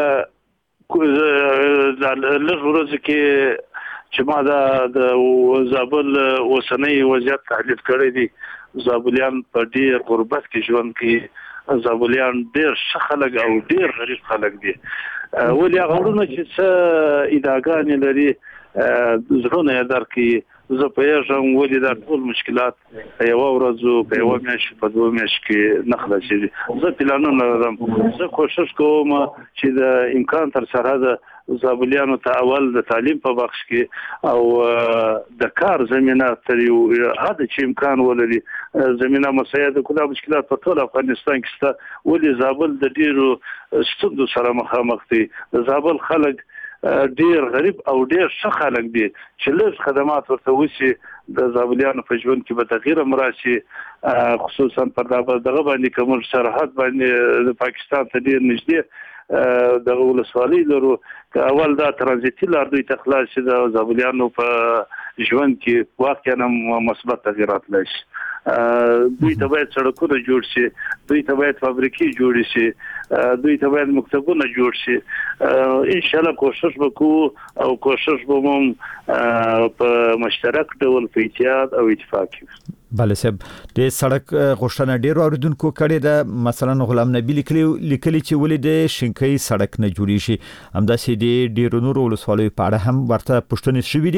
لږ ورځې کې چې ما د زابل اوسنۍ وضعیت تحلیل کړی دی زابلیان په ډیر غربت کې ژوند کوي زابلیان ډیر خلک او ډیر غریب خلک دي ولې غوړونه چې څه اداګان لري زړونه یې درکې زه په یوه ولې دا ټول مشکلات یو ورځ په یو میاشت په دوه میاشت کې نه خلاصېږي زه پلانونه لرم زه کوشش کوم چې د امکان تر سره د زابلیانو ته اول د تعلیم په بخش کې او د کار زمينه تر یو حد چې امکان ولري زمينه مساعده کله مشکلات په ټول افغانستان کې شته ولې زابل د ډیرو ستونزو سره مخامخ دي د زابل خلک ډیر غریب او ډیر ښه خلک دي چې لږ خدمات ورته وشي د زابلیانو په ژوند کې به تغییر مراشي خصوصا پر دغه باندې کوم سرحد باندې د پاکستان ته ډیر نږدې د ولسوالۍ لرو اول دا ترانزیتي لار دوی ته خلاص شي د زابلیانو په ژوند کې واقعا مثبت تغیرات لاشي دوی ته باید سړکونه جوړ شي دوی ته باید فابریکې جوړ شي دوی ته باید مکتبونه جوړ شي ان شاء الله کوشش وکړو او کوشش به مو په مشترک ډول په اتحاد او اتفاق بله صاحب د سړک غوښتنه ډیر اوریدونکو کړي ده مثلا غلام نبی لیکلي چې ولې د شینکۍ سړک نه جوړی شي همداسې د ډیر نور ولسوالۍ په اړه هم ورته پښتنې شوې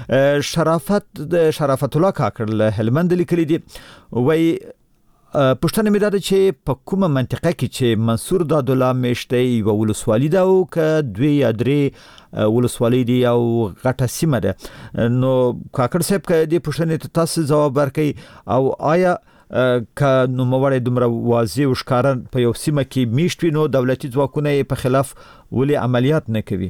دي شرافت الله کاکر له هلمند لیکلي دي وای پښتنه مې دا چې په کومه منطقه کې چې منصور داد الله میشته یو ولسوالۍ ده او ک دوی یا درې ولسوالۍ دی او غټه سیمه ده نو کاکر صاحب ک دې پښتنې تاسو جواب ورکړئ او آیا ک نو موړې دومره واضح او ښکارا په یو سیمه کې میشته نو دولتي ځواکونه په خلاف ولې عملیات نه کوي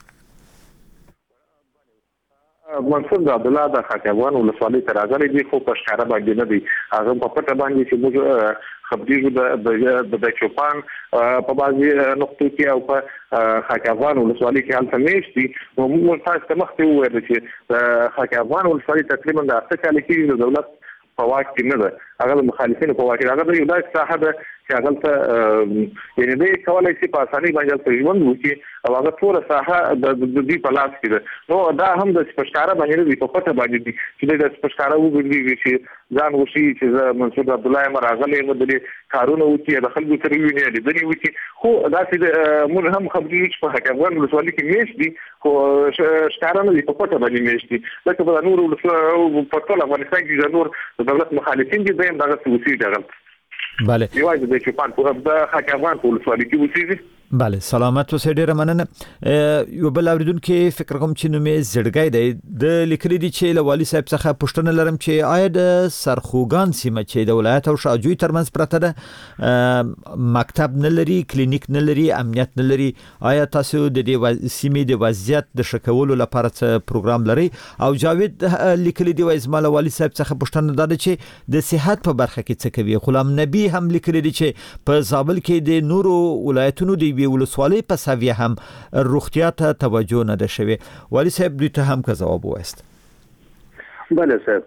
منصور عبد الله د خاکوان ولسوالۍ تر راغلي دي خو په ښکارا باندې نه دي هغه په پټه باندې چې موږ خبرېږو د چوپان په بعضي نقطو کې او په خاکوان ولسوالۍ کې هلته میشتي نو موږ تاسو ته مخکې وویل چې خاکوان ولسوالۍ تقریبا د 8 کال کې د دولت په واک کې نه ده هغه د مخالفینو په واک کې هغه د یو داسې ساحه ده چې هغه ته یعنې دوی کولی شي په اسانۍ باندې هلته ژوند وکړي او هغه ټوله ساحه د دوی په لاس کې ده نو دا هم د په ښکاره باندې نه دي په پټه باندې دي چې دوی داسې په ښکاره وګرځي چې ځان وښیي چې زه منصور عبدالله یم راغلی یم د کارونه وکړي د خلکو سره وویني لیدنې وکړي خو داسې موږ هم خبرېږو چې په حکمګان ولسوالۍ کې میشت دي خو ښکاره نه دي په پټه باندې میشت دي لکه په نورو په ټول افغانستان کې د نور د دولت مخالفین دي دوی هم دغسې اوسېږي هغلته بله یوازې د چوپان په د حکمګان په ولسوالۍ کې اوسېږي بله سلامت اوسئ ډیره مننه. یو بل اوریدونکو فکر کوم چې نومې زړګی دی د لیکلي دي چې له والي صاحب څخه پوښتنه لرم چې آیا د سرخوګان سیمه چې د ولایت او شاجوی ترمنځ پرته ده مکتب نه لري، کلینیک نه لري، امنیت نه لري، آیا تاسو د دې سیمې د وضعیت د شکولو لپاره څه پروګرام لري؟ او جاوید لیکلي دی وایي زما له والي صاحب څخه پوښتنه ده چې د صحت په برخه کې څه کوي؟ غلام نبی هم لیکلي دی چې په زابل کې د نورو ولایتونو دی ولسوالۍ په ساویه هم روغتیا ته توجه نه ده شوی. والي صاحب دوی ته هم که جواب وایست. بله صاحب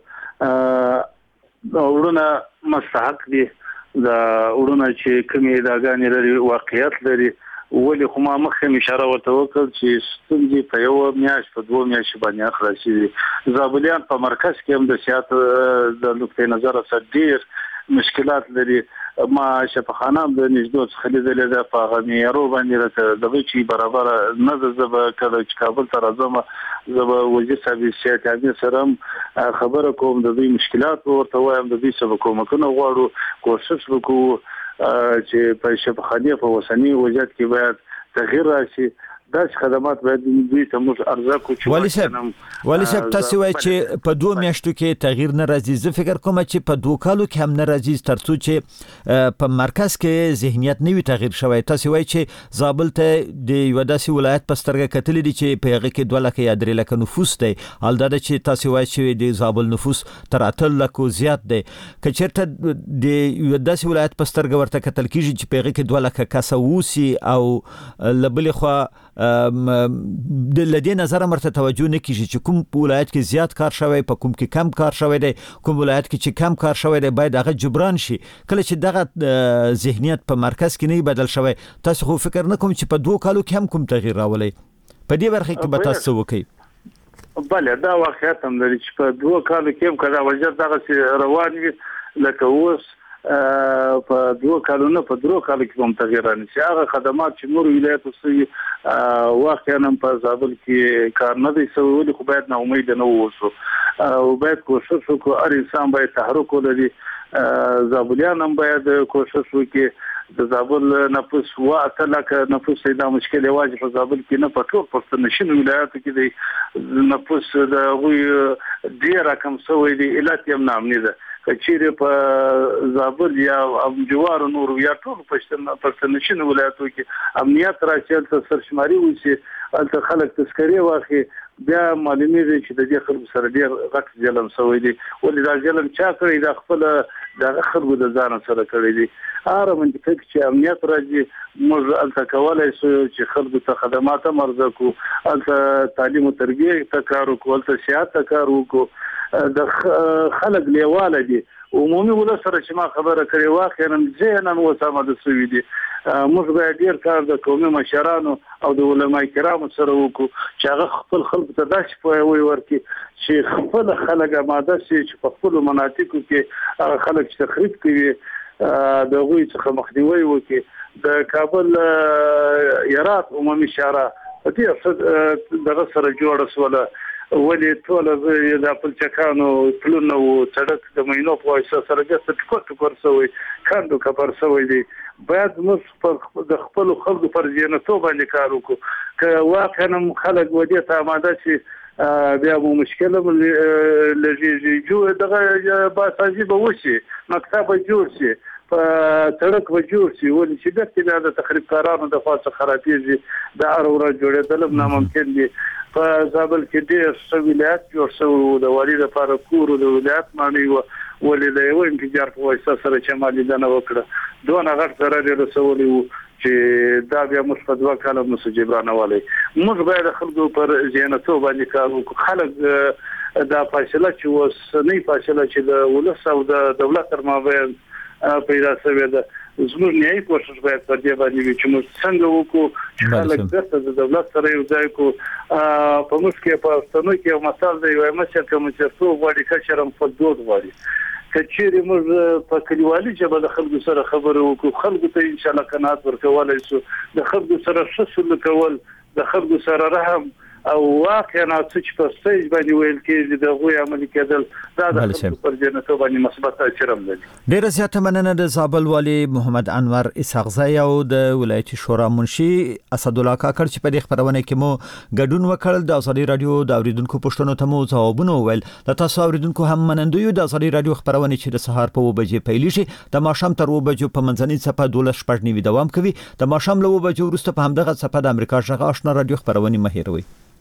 ورونه مستحق دي دا ورونه چې کومې اداګانې لري واقعیت لري ولې خو ما مخکې اشاره ورته وکړ چې ستونزې په یو میاشت په دوه میاشتې باندې خلاصې دي. زابلیان په مرکز کې هم د صحت د نقطې نظر سره ډېر مشکلات لري. ما شفاخانه د نږدې څخه لیدل د فاغمیرو باندې راته دغه چې برابر نه زب کله چې کابل ته راځم زب وزیر صاحب سیاستي سره خبره کوم د دې مشکلات ورته وایم د دې سبب کومکنه غواړو کوشش وکړو چې په شفاخانه په وسنی وضعیت کې باید تغییر راشي. داس خدمات باید دوی ته موږ ارزاق کوو. والي صاحب تاسو وایي چې په 2 میاشتو کې تغییر نه راځي. زه فکر کوم چې په 2 کالو کې هم نه راځي ترڅو چې په مرکز کې ذهنیت نوي تغییر شوی. تاسو وایي چې زابل ته د یو داسې ولایت په سترګه کتل دي چې په هغه کې 2 لک یا 3 لک نفوس دی. البته چې تاسو وایي چې د زابل نفوس تر 8 لک زیات دی. کچېرته د یو داسې ولایت په سترګه ورته کتل کیږي چې په هغه کې 2 لک کس ووسی او لبل خو د لدې نظر مرته توجه نه کیږي چې کوم ولایت کې زیات کار شوی په کوم کې کم کار شوی دی، کوم ولایت کې چې کم کار شوی دی باید هغه جبران شي. کله چې دغه ذهنیت په مرکز کې نه بدل شوی تاسو خو فکر نه کوم چې په 2 کالو کې هم کوم تغییر راولي په دې برخه کې به تاسو وکړي؟ بله دا واقعیت هم لري چې په 2 کالو کې هم کله وضعیت دغه روان وي لکه اوس په 2 کالو نه په 3 کالو کې هم تغییر رانیسي. هغه خدمات چې نور ولایتو سي واقعا په زابل کې کار نه دی سوی خو باید نه امید نه ووسو او باید کوشش وکړو. هر انسان باید تحرک ولري. زابلیان هم باید کوشش وکړي. د زابل نفوس واته لکه نفوس دا مشکل واجب په زابل کې نه پټور پښتون نشین ولایتو کې دی نفوس د غوي ډیر رقم سوی دی علت یې نامنی ده. کچېره په زابل یا جوار نور یا ټول پښتون نشین ولایتو کې امنیت راځي تر سرشماري وشي الته خلک تذکری واخی بیا معلومه دي چې د دې خلکو سره ډیر غټ ظلم شوی دی. ولې دا ظلم چا کړی دا خپل د خلکو د ځان سره کړی دی. هر منطقه چې امنیت راځي موږ الته کولای شو چې خلکو ته خدمات مرزکو الته تعلیم او تربیه ته کار وکړو الته صحت ته کار وکړو. د خلک لیواله دي عمومي ولسره چې ما خبره کړې واخیرا ځینن وسامه د سوي دي. موږ باید ډیر کار د قومي مشرانو او د علماء کرامو سره وکړو چې هغه خپل خلکو ته داسې پوهاوی ورکړي چې خپل خلک آماده شي چې په خپل مناطقو کې خلک تخریب کوي د غوي څخه مخنیوي وکړي. د کابل یارات عمومي شورا په دې دغه سره جوړه سوله ولې ټول د خپل چکانو پلونو سړک د مینو په واسطه سره د ټکور سوی کاندو کبر سوی دی. باید موږ د خپل خلکو پر ځینتو باندې کار وکړو. که واقعا خلک ودې ته آماده شي بیا مو مشکل لږی جو دغه باسازي به وشي مکتب جوړ شي په سړک به جوړ شي. ولې چې د تخریب کارانو د خاصه خرابېږي د اورا جوړېدل ناممکن دي. په زابل کې ډېر څه ولایت جوړ شوی د والي لپاره کور د ولایت معنی ولې د یو انفجار په واسطه سره چې مالیدنه وکړه دوه غټ ضرر رسولي وو چې دا بیا موږ په 2 کاله مسو جبرانه والی. موږ باید خلکو پر ذهنتو باندې کار وکړو. خلک دا فاصله چې وسنۍ فاصله چې د ولس او د دولت تر مابین پیدا شوې ده زموږ نه کوشش باید پر دې باندې چې موږ څنګه وکړو چې خلک د دولت سره یو ځای کو په موږ کې په ستنو کې یو مثال دی یو مشر کوم چې څو وړي کچرم په دوه وړي کچېره موږ په کلیوالي ژبه د خلکو سره خبرو وکړو. خلکو ته ان شاء الله قناعت ورکولای شو. د خلکو سره شسل کول د خلکو سره رحم او واقعا چې په سټیج باندې ویل کېږي د غوي عملي کېدل دا د پر جنته باندې مثبت تاثیر هم لري. ډیره زیاته مننه د زابل والي محمد انور اسحاقزی او د ولایتي شورا منشي اسد الله کاکړ چې په دې خبرونه کې مو ګډون وکړل. د ازادي رادیو د اوریدونکو پوښتنو ته مو ځوابونه وویل. د تاسو اوریدونکو هم منندوی د ازادي رادیو خبرونه چې د سهار په 2 بجې پیلېږي د ماښام تر 2 بجو په منځنۍ صفه 12:09 دوام کوي. د ماښام له 2 بجو وروسته په همدغه صفه د امریکا ژغ آشنا رادیو خبرونه مهیروي.